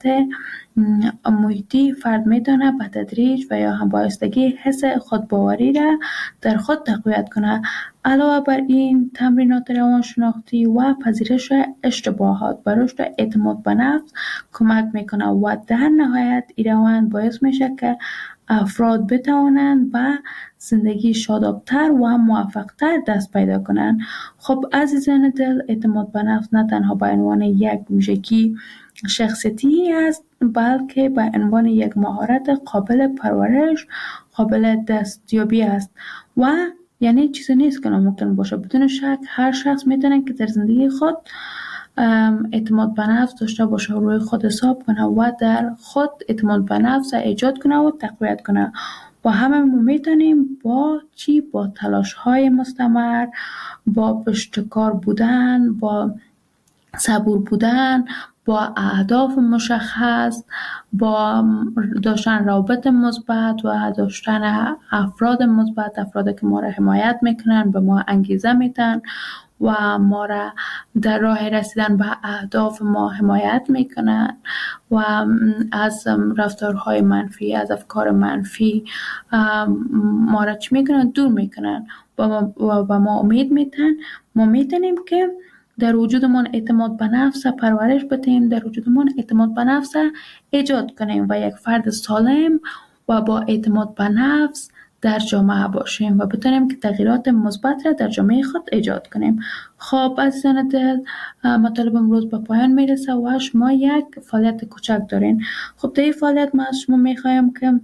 محیطی، فرد میتونه به تدریج و یا هم بایستگی حس خودباوری را در خود تقویت کنه. علاوه بر این تمرینات روانشناختی و پذیرش اشتباهات به رشد اعتماد به نفس کمک میکنه و در نهایت این روند باعث میشه که افراد بتوانند به زندگی شادابتر و موفقتر دست پیدا کنند. خب عزیزان دل، اعتماد به نفس نه تنها به عنوان یک ویژگی شخصیتی است، بلکه به عنوان یک مهارت قابل پرورش، قابل دستیابی است و یعنی چیزی نیست که ناممکن باشه. بدون شک هر شخص میتونه که در زندگی خود اعتماد به نفس داشته باشه و روی خود حساب کنه و در خود اعتماد به نفس ایجاد کنه و تقویت کنه و همه ما میتونیم با تلاش های مستمر، با پشتکار بودن، با صبور بودن، با اهداف مشخص، با داشتن روابط مثبت و داشتن افراد مثبت، افرادی که ما را حمایت میکنن، به ما انگیزه میدن و ما را در راه رسیدن به اهداف ما حمایت میکنن و از رفتارهای منفی، از افکار منفی ما را چی میکنن؟ دور میکنن و ما امید میتن. ما میتونیم که در وجودمان اعتماد به نفس پرورش بدیم، در وجودمان اعتماد به نفس ایجاد کنیم و یک فرد سالم و با اعتماد به نفس در جامعه باشیم و بتونیم که تغییرات مثبت را در جامعه خود ایجاد کنیم. خب عزیزان دل، مطالب امروز به پایان میرسه و شما یک فعالیت کوچک دارین. خب در این فعالیت ما از شما میخوایم که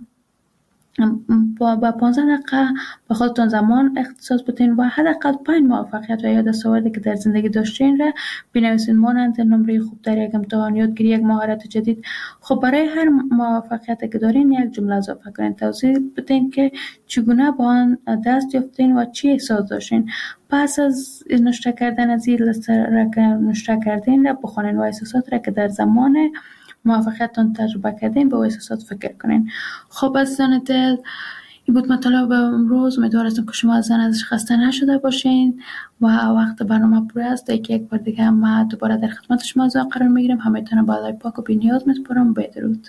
با 15 دقیقه به خودتون زمان اختصاص بدین و حداقل 5 موفقیت و یا دستاوردی که در زندگی داشتین را بنویسین، مانند نمره خوب در یک امتحان، یادگیری یک مهارت جدید. خب برای هر موفقیتی که دارین یک جمله اضافه کنین، توضیح بدین که چگونه با آن دست یافتین و چی احساس داشتین. پس از نوشته کردن از این لیست را که نوشته کردین را بخونین و احساسات را که در زمان موفقیتتان تجربه کردین به احساسات فکر کنین. خب عزیزان دل، این بود مطالب امروز. امیدوارم که شما ازش خسته نشده باشین و وقت برنامه پر است. یک بار دیگه ما دوباره در خدمت شما قرار میگیریم. همتون با خدای پاک و بی‌نیاز میسپارم. بدرود.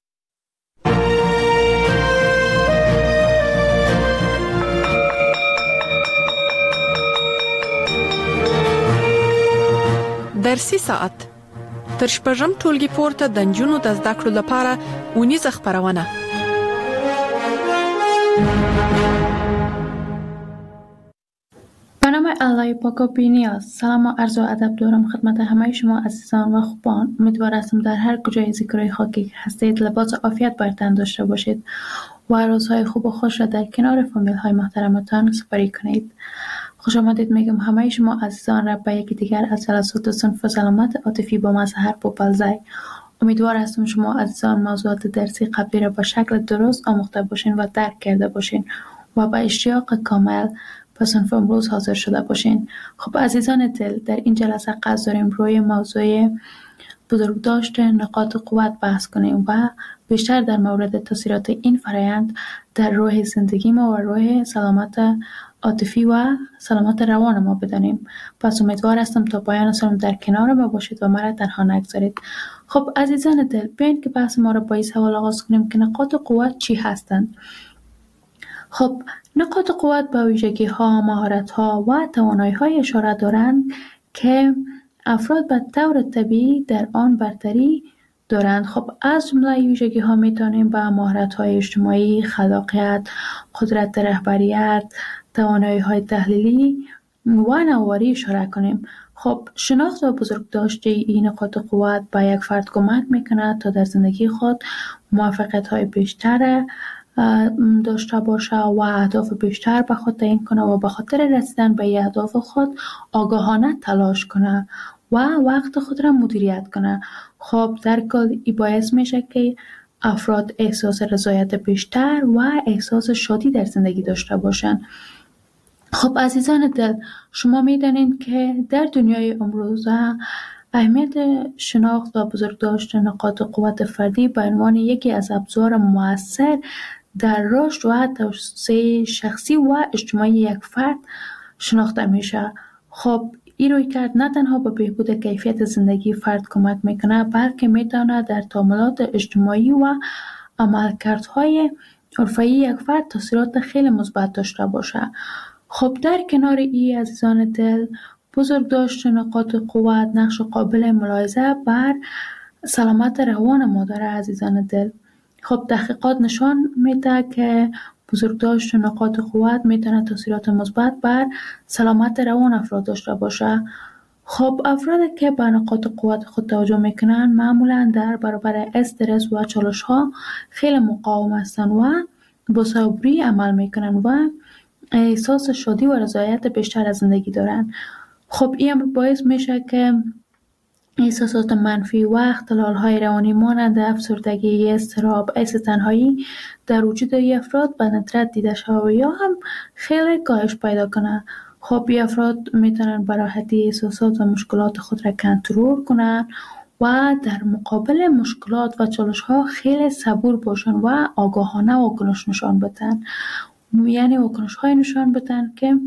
در 3 ساعت تر شپږم ټولګي پورته د نجونو د زده کړو لپاره اونیزه خپرونه. به نام الله پاک و بی‌نیاز. سلام و عرض و ادب دارم خدمت همه شما عزیزان و خوبان. امیدوارم در هر کجای زیکرای خاکی که هستید لباس عافیت بر تن داشته باشید و روزهای خوب و خوش را در کنار فامیل های محترمتان سپری کنید. خوش آمدید میگم همه شما عزیزان را به یکی دیگر از جلسات صنف سلامت عاطفی با مظهر پوپلزای. امیدوار هستم شما عزیزان موضوعات درسی قبلی را به شکل درست آموخته باشین و درک کرده باشین و با اشتیاق کامل به صنف امروز حاضر شده باشین. خب عزیزان دل، در این جلسه قصد داریم روی موضوع بزرگداشت نقاط قوت بحث کنیم و بیشتر در مورد تاثیرات این فرایند در روح زندگی ما و روح سلامت عاطفی و سلامت روان ما بدانیم. پس امیدوار هستم تا پایان سالم در کنار ما باشید و مرا تنها نگذارید. خب عزیزان دل، بیاین که بحث ما را با این سوال آغاز کنیم که نقاط قوت چی هستند؟ خب نقاط قوت به ویژگی ها، مهارت ها و توانایی های اشاره دارند که افراد به طور طبیعی در آن برتری دارند. خب از جمله ویژگی ها میتونیم به مهارت های اجتماعی، خلاقیت، قدرت رهبریت، توانایی های تحلیلی و نواری اشاره کنیم. خب شناخت و بزرگداشت این نقاط قوت به یک فرد کمک میکند تا در زندگی خود موفقیت های بیشتر داشته باشه و اهداف بیشتر به خود تعیین کنه و به خاطر رسیدن به اهداف خود آگاهانه تلاش کنه و وقت خود را مدیریت کنه. خب در کل این باعث میشه که افراد احساس رضایت بیشتر و احساس شادی در زندگی داشته باشن. خب عزیزان دل، شما میدانید که در دنیای امروزه اهمیت شناخت و بزرگداشت نقاط قوت فردی به عنوان یکی از ابزار مؤثر در رشد و توسعه شخصی و اجتماعی یک فرد شناخته میشه. خب این رویکرد نه تنها به بهبود کیفیت زندگی فرد کمک میکنه، بلکه میتونه در تعاملات اجتماعی و عملکردهای حرفه‌ای یک فرد تاثیرات خیلی مثبت داشته باشه. خب در کنار این عزیزان دل، بزرگداشت نقاط قوت نقش قابل ملاحظه بر سلامت روان ما داره عزیزان دل. خب تحقیقات نشان میده که بزرگداشت نقاط قوت میتونه تاثیرات مثبت بر سلامت روان افراد داشته باشه. خب افرادی که به نقاط قوت خود توجه میکنن معمولا در برابر استرس و چالش ها خیلی مقاوم هستن و با صبری عمل میکنن و احساس شادی و رضایت بیشتر از زندگی دارن. خب این باعث میشه که احساسات منفی و اختلال‌های روانی مانند افسردگی، اضطراب، حس تنهایی در وجود افراد به ندرت دیده شود یا هم خیلی کاهش پیدا کنه. خب این افراد میتونن به راحتی احساسات و مشکلات خود را کنترل کنن و در مقابل مشکلات و چالش‌ها خیلی صبور باشن و آگاهانه واکنش نشان بدن. یعنی واکنش‌های نشان بدن که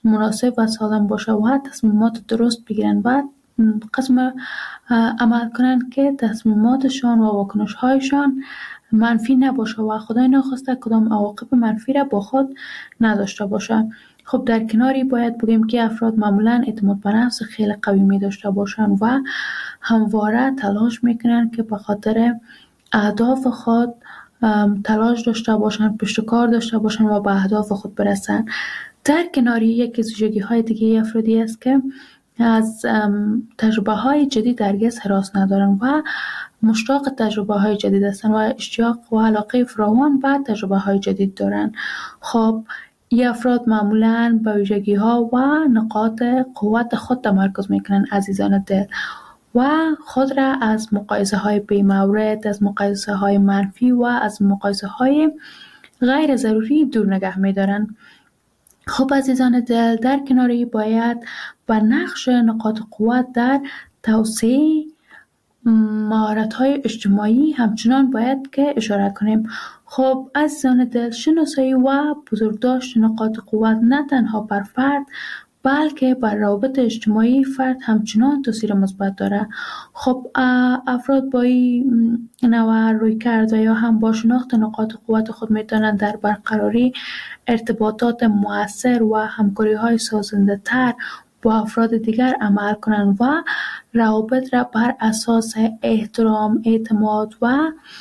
مناسب و سالم باشه و تصمیمات درست بگیرن و قسم عمل کنن که تصمیماتشان و واکنش‌هایشان منفی نباشه و خدای نخواسته کدام عواقب منفی را با خود نداشته باشه. خب در کناری باید بگیم که افراد معمولاً اعتماد به نفس خیلی قوی می داشته باشن و همواره تلاش میکنن که به خاطر اهداف خود تلاش داشته باشن، پشتکار داشته باشن و به اهداف خود برسن. در کناری یکی از ویژگی‌های دیگه افرادی است که از تجربه های جدید هرگز هراس ندارن و مشتاق تجربه های جدید هستن و اشتیاق و علاقه فراوان به تجربه های جدید دارن. خب این افراد معمولاً به ویژگی ها و نقاط قوت خود تمرکز میکنن عزیزان دل و خود را از مقایسه های بی مورد، از مقایسه های منفی و از مقایسه های غیر ضروری دور نگه میدارن. خب عزیزان دل، در کناری باید به نقش نقاط قوت در توسعه مهارت‌های اجتماعی همچنان باید که اشاره کنیم. خب عزیزان دل، شناسایی و بزرگداشت نقاط قوت نه تنها بر فرد بلکه بر روابط اجتماعی فرد همچنان تاثیر مثبت داره. خب افراد با این نوع روی کرده یا هم با شناخت نقاط قوت خود میتونن در برقراری ارتباطات مؤثر و همکاری های سازنده تر با افراد دیگر عمل کنند و روابط را بر اساس احترام، اعتماد و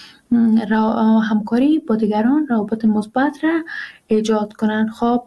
همکاری با دیگران روابط مثبت را ایجاد کنند. خب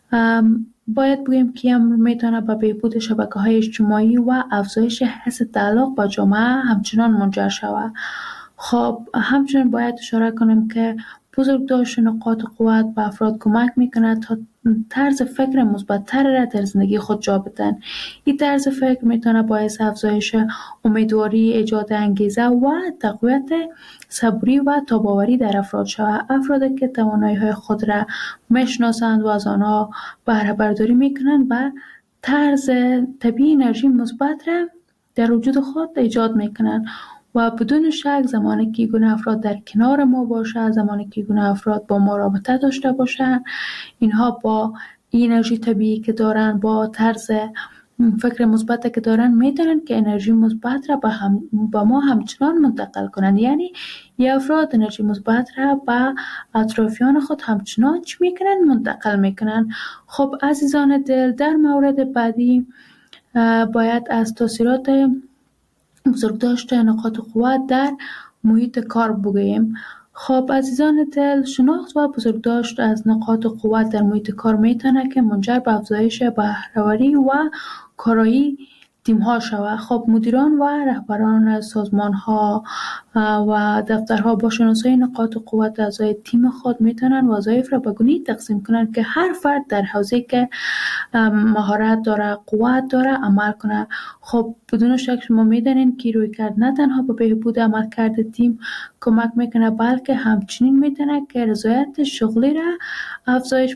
باید بگیم که امر میتونه به بهبود شبکه‌های اجتماعی و افزایش حس تعلق با جامعه همچنان منجر شود. خب همچنان باید اشاره کنیم که بزرگداشت نقاط قوت به افراد کمک میکنه تا طرز فکر مثبت‌تر را در زندگی خود جا بدن. این طرز فکر میتونه باعث افزایش امیدواری، ایجاد انگیزه و تقویت صبوری و تاب‌آوری در افراد شود. افرادی که توانایی‌های خود را میشناسند و از آنها بهره برداری میکنند و طرز طبیعی انرژی مثبت را در وجود خود ایجاد میکنند و بدون شک زمانی که این گونه افراد در کنار ما باشه، زمانی که این گونه افراد با ما رابطه داشته باشن، اینها با این انرژی طبیعی که دارن، با طرز فکر مثبت که دارن، میتونن که انرژی مثبت را با ما همچنان منتقل کنن. یعنی این افراد انرژی مثبت را به اطرافیان خود همچنان چی میکنن؟ منتقل میکنن. خب عزیزان دل، در مورد بعدی باید از تاثیرات بزرگداشت نقاط قوت در محیط کار بگوییم. خب عزیزان دل، شناخت و بزرگداشت از نقاط قوت در محیط کار میتونه که منجر به افزایش بهره‌وری و کارایی تیم‌ها شود. خب مدیران و رهبران سازمان‌ها و دفترها با شناسایی نقاط قوت اعضای تیم خود میتونن وظایف را به گونه‌ای تقسیم کنند که هر فرد در حوزه‌ای که مهارت داره، قوت داره عمل کنه. خب بدون شک شما میدونین که روی کرد نه تنها به بهبود عملکرد تیم کمک میکنه بلکه همچنین میتونه که رضایت شغلی را افزایش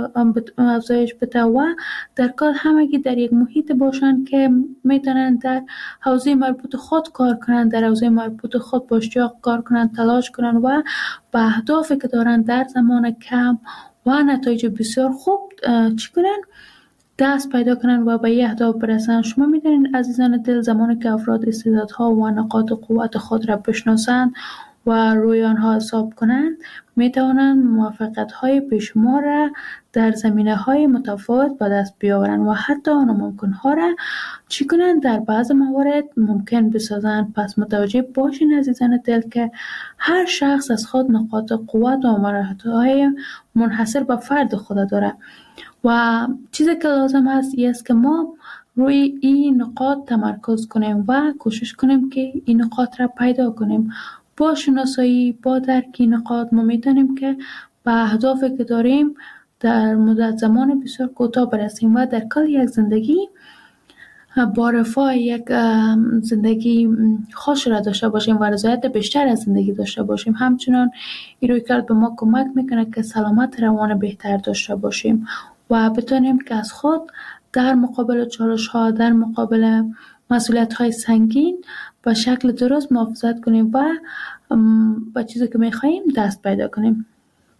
بده و در کار همگی در یک محیط باشن که میتونن در حوزه مربوط خود کار کنن، در حوزه مربوط خود با اشتیاق کار کنن، تلاش کنن و به اهدافی که دارن در زمان کم و نتایج بسیار خوب چی کنن؟ دست پیدا کنن و به این اهداف برسن. شما میدونین عزیزان دل، زمانی که افراد استعدادها و نقاط قوت خود را بشناسند و روی آنها حساب کنند، میتوانند موفقیت‌های بیشمار را در زمینه‌های متفاوت به دست بیاورند و حتی ناممکن‌ها را چی کنند؟ در بعض موارد ممکن بسازند. پس متوجه باشین عزیزان دل که هر شخص از خود نقاط قوت و مهارت‌های منحصر به فرد خود داره و چیزی که لازم است که ما روی این نقاط تمرکز کنیم و کوشش کنیم که این نقاط را پیدا کنیم. با شناسایی، با درک این نقاط ما میتونیم که به اهدافی که داریم در مدت زمان بسیار کوتاه برسیم و در کل یک زندگی با رفاه، یک زندگی خوش را داشته باشیم و رضایت بیشتر از زندگی داشته باشیم. همچنان این رویکرد به ما کمک میکنه که سلامت روان بهتر داشته باشیم و بتونیم که از خود در مقابل چالش‌ها، در مقابل مسئولیت‌های سنگین به شکل درست محافظت کنیم و به چیزی که می‌خواهیم دست پیدا کنیم.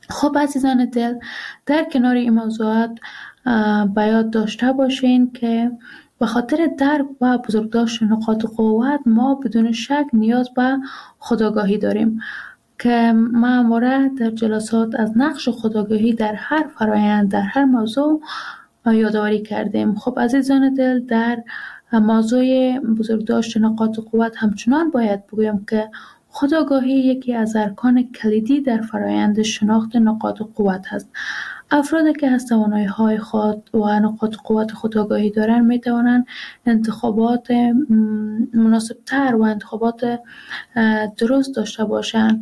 خب عزیزان دل، در کنار این موضوعات به یاد داشته باشین که به خاطر درک و بزرگداشت نقاط قوت ما بدون شک نیاز به خودآگاهی داریم که ما همواره در جلسات از نقش خودآگاهی در هر فرایند، در هر موضوع یادآوری کردیم. خب عزیزان دل، در موضوع بزرگداشت نقاط قوت همچنان باید بگویم که خودآگاهی یکی از ارکان کلیدی در فرایند شناخت نقاط قوت است. افرادی که از توانایی‌های خود و نقاط قوت خودآگاهی دارند می توانند انتخابات مناسب‌تر و انتخابات درست داشته باشند.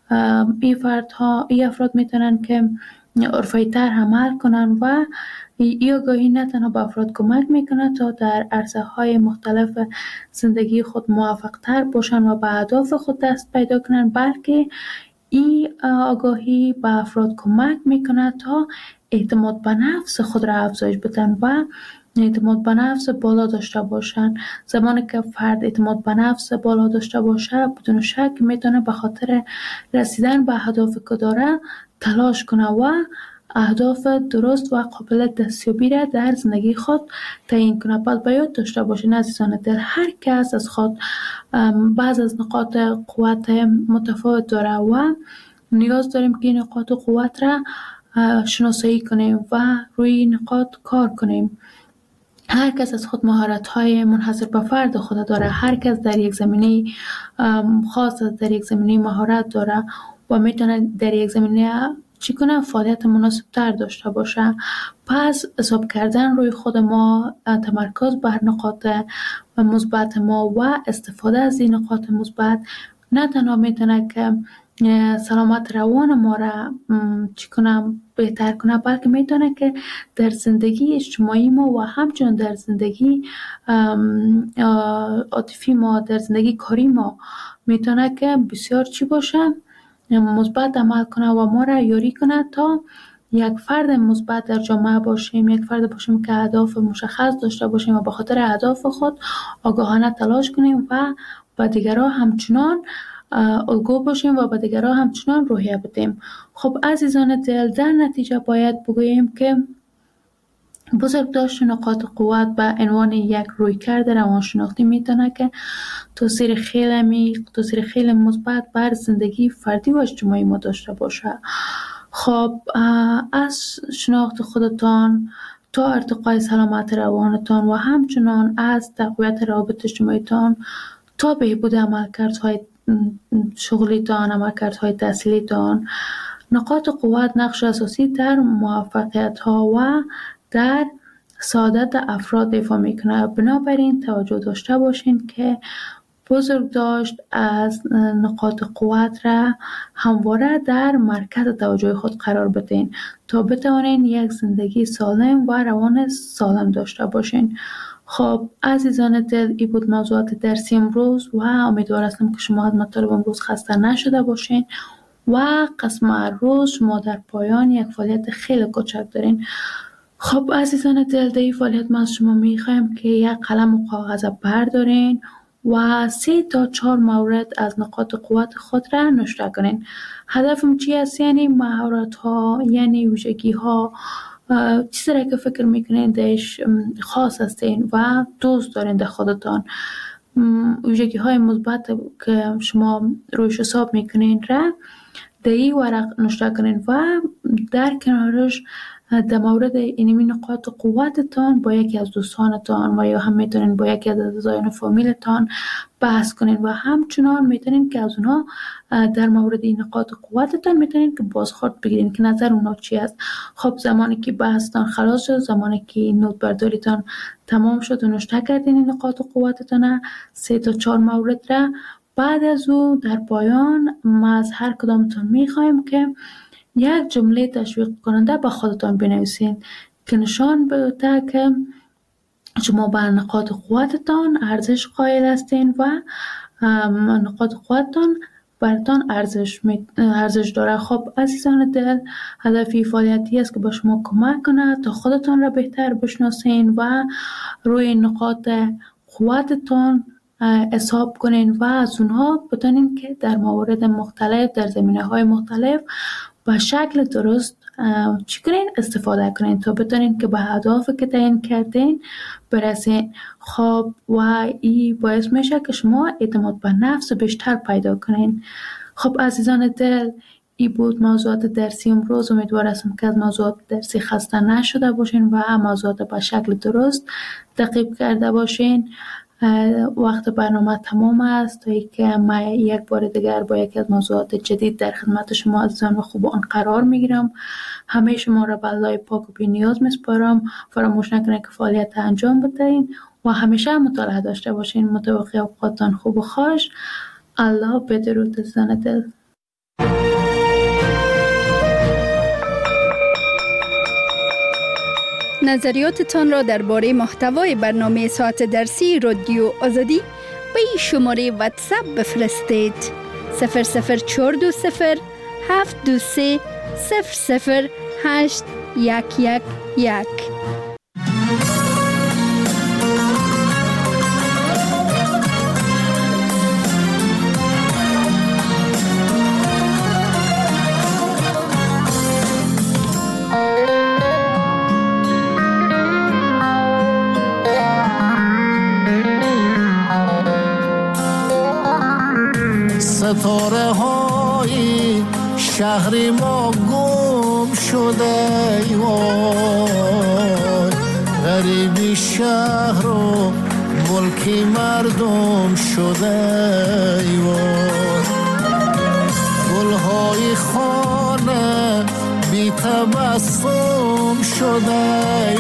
این افراد می توانند که حرفه‌ای‌تر عمل کنند و این آگاهی نه تنها به افراد کمک میکنه تا در عرصه‌های مختلف زندگی خود موفق‌تر باشند و به اهداف خود دست پیدا کنند، بلکه این آگاهی به افراد کمک میکنه تا اعتماد به نفس خود را افزایش بدن و اعتماد به نفس بالا داشته باشند. زمانی که فرد اعتماد به نفس بالا داشته باشه، بدون شک میتونه به خاطر رسیدن به اهدافی که داره تلاش کنه و اهداف درست و قابل دستیابی را در زندگی خود تعیین کنه. باید به یاد داشته باشین عزیزان دل، هر کس از خود بعض از نقاط قوت متفاوت داره و نیاز داریم که این نقاط قوت را شناسایی کنیم و روی نقاط کار کنیم. هر کس از خود مهارت‌های منحصر به فرد خود داره، هر کس در یک زمینه خاص، در یک زمینه مهارت داره و میتونه در یک زمینه چی کنه فعالیت مناسب تر داشته باشه. پس حساب کردن روی خود ما، تمرکز بر نقاط مثبت ما و استفاده از این نقاط مثبت نه تنها میتونه که سلامت روان ما را چی کنه بهتر کنه، بلکه میتونه که در زندگی اجتماعی ما و همچنین در زندگی عاطفی ما، در زندگی کاری ما میتونه که بسیار چی باشه، مثبت عمل کنه و ما را یاری کنه تا یک فرد مثبت در جامعه باشیم، یک فرد باشیم که اهداف مشخص داشته باشیم و به خاطر اهداف خود آگاهانه تلاش کنیم و به دیگران همچنان الگو باشیم و به دیگران همچنان روحیه بدیم. خب عزیزان دل، در نتیجه باید بگوییم که بزرگداشت نقاط قوت به عنوان یک رویکرد روانشناختی میتونه که تاثیر خیلی عمیق، تاثیر خیلی مثبت بر زندگی فردی و اجتماعی ما داشته باشه. خب از شناخت خودتان تا ارتقای سلامت روانتان و همچنان از تقویت روابط اجتماعیتان تا بهبود عملکردهای شغلیتان، عملکردهای تحصیلیتان، نقاط قوت نقش اساسی در موفقیت‌ها و در سعادت افراد ایفا میکنه. بنابراین توجه داشته باشین که بزرگداشت از نقاط قوت را همواره در مرکز توجه خود قرار بدین تا بتوانین یک زندگی سالم و روان سالم داشته باشین. خب عزیزان دل، این بود موضوعات درسی امروز و امیدوار هستم که شما از مطالب امروز خسته نشده باشین و قسم روز شما در پایان یک فعالیت خیلی کوچک دارین. خب عزیزان دل، در این فعالیت ما از شما میخوایم که یک قلم و کاغذ بردارین و 3 تا 4 مورد از نقاط قوت خود را نوشته کنین. هدفم چی است؟ یعنی مهارت ها، یعنی ویژگی ها، چیزی را که فکر میکنین درش خاص هستین و دوست دارین در خودتان، ویژگی های مثبت که شما رویش حساب میکنین را در این ورق نوشته کنین و در کنارش در مورد اینمی نقاط قوتتان با یکی از دوستانتان و یا هم میتونین با یکی از اعضایان فامیلتان بحث کنین و همچنان میتونین که از اونها در مورد این نقاط قوتتان میتونین که بازخورد بگیرین که نظر اونها چی است. خب زمانی که بحثتان خلاص شد، زمانی که نوت برداریتان تمام شد و نوشته کردین این نقاط قوتتان 3 تا 4 مورد را، بعد از او در پایان ما از هر کدامتان میخوایم که یک جمله تشویق کننده به خودتان بنویسین که نشان بده که شما به نقاط قوتتان ارزش قائل هستین و نقاط قوتتان براتان ارزش داره. خب عزیزان دل، هدفی فعالیتی است که به شما کمک کنه تا خودتان را بهتر بشناسین و روی نقاط قوتتان حساب کنین و از اونها بتونین که در موارد مختلف، در زمینه های مختلف به شکل درست چی کنین استفاده کنین تا بتونین که به اهدافی که تعیین کردین برسین. خب و این باعث میشه که شما اعتماد به نفس بیشتر پیدا کنین. خب عزیزان دل، این بود موضوعات درسی امروز. امیدوارم که از موضوعات درسی خسته نشده باشین و موضوعات به شکل درست تعقیب کرده باشین. وقت برنامه تمام است تا اینکه من یک بار دیگر با یکی از موضوعات جدید در خدمت شما عزیزان و خوبان قرار میگیرم. همه شما را به الله پاک و بی‌نیاز میسپارم. فراموش نکنید که فعالیت انجام بدهید و همیشه مطالعه داشته باشین. متوقع اوقاتتان خوب و خوش. الله بدرود عزیزان دل. نظریاتتان را درباره محتوای برنامه ساعت درسی رادیو آزادی به این شماره واتساپ بفرستید: 00420 723 00811. ستاره های شهر ما گم شده وای، غریبی شهر و ملکی مردم شده وای، گلهای خانه بی تبسم شده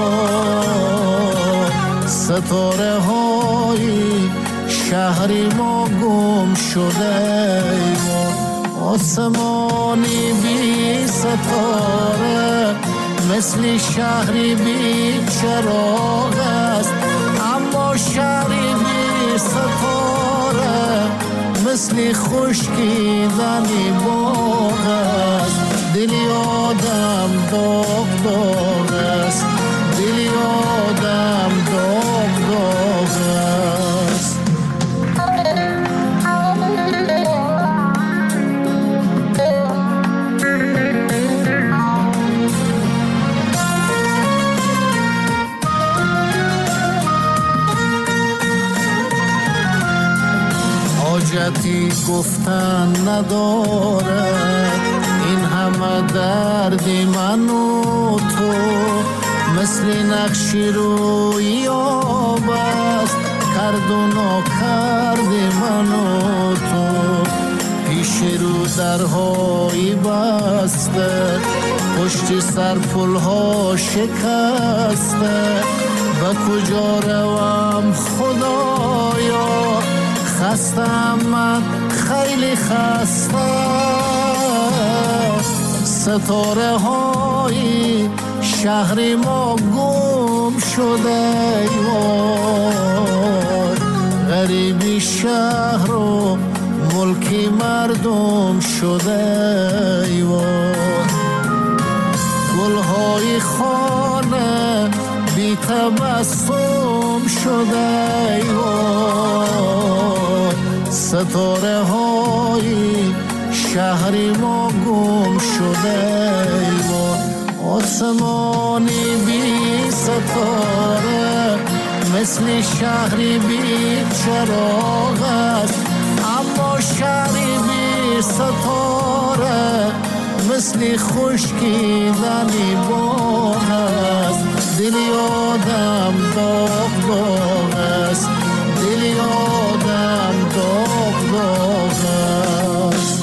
وای، ستاره های شهری ما گم شده آسمانی بی ستاره مثل شهری بی چراغ است، اما شهری بی ستاره مثل خشکیدنی باغ است. دلی آدم داغ داغ است، دلی آدم داغ داغ است. حاجتی گفتن ندارد این همه دردی من و تو، مثل نقشی روی آب است کرد و ناکرد من و تو. پیش رو درهایی بسته، پشت سر پلها شکسته، به کجا روم خدایا، خستم من خیلی خسته. ستاره های شهر ما گم شده وای، غریبی شهر و ملکی مردم شده وای، گلهای خانه بی تبسم شده وای، ستاره های شهری ما گم شده وای، آسمانی بی ستاره مثل شهری بی چراغ است، اما شهری بی ستاره مثل خشکیدنی باغ است. دلی آدم داغ داغ است، دلی آدم داغ داغ است.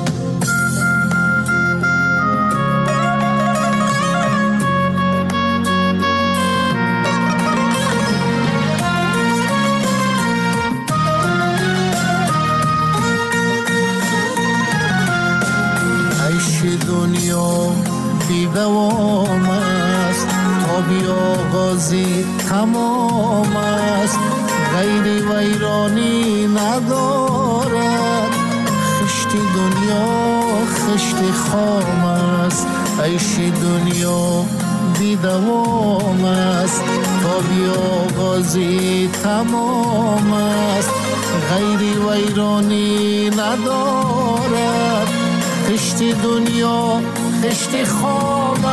دنیا بی دوام است، تا بی آغازی تمام است، غیری ویرانی ندارد. خشتی دنیا خشتی خام است، عیشی دنیا بی دوام است، تا بی آغازی تمام است، غیری ویرانی ندارد. خشتی دنیا خشتی خواب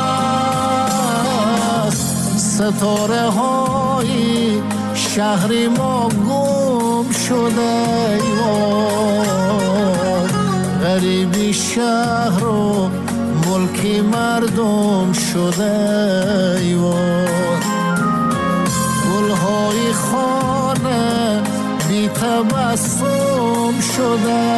است، ستاره های شهر ما گم شده ایوان، غریبی شهر و ملک مردم شده ایوان، گلهای خانه بی تبسم شده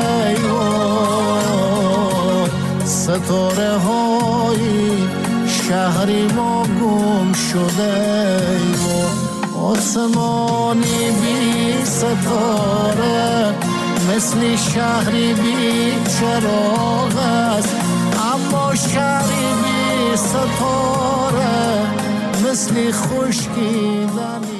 ایوان، ستاره های شهر ما گم شده ایوان، آسمانی بی ستاره مثل شهری بی چراغ است، اما شهری بی ستاره مثل خشکی در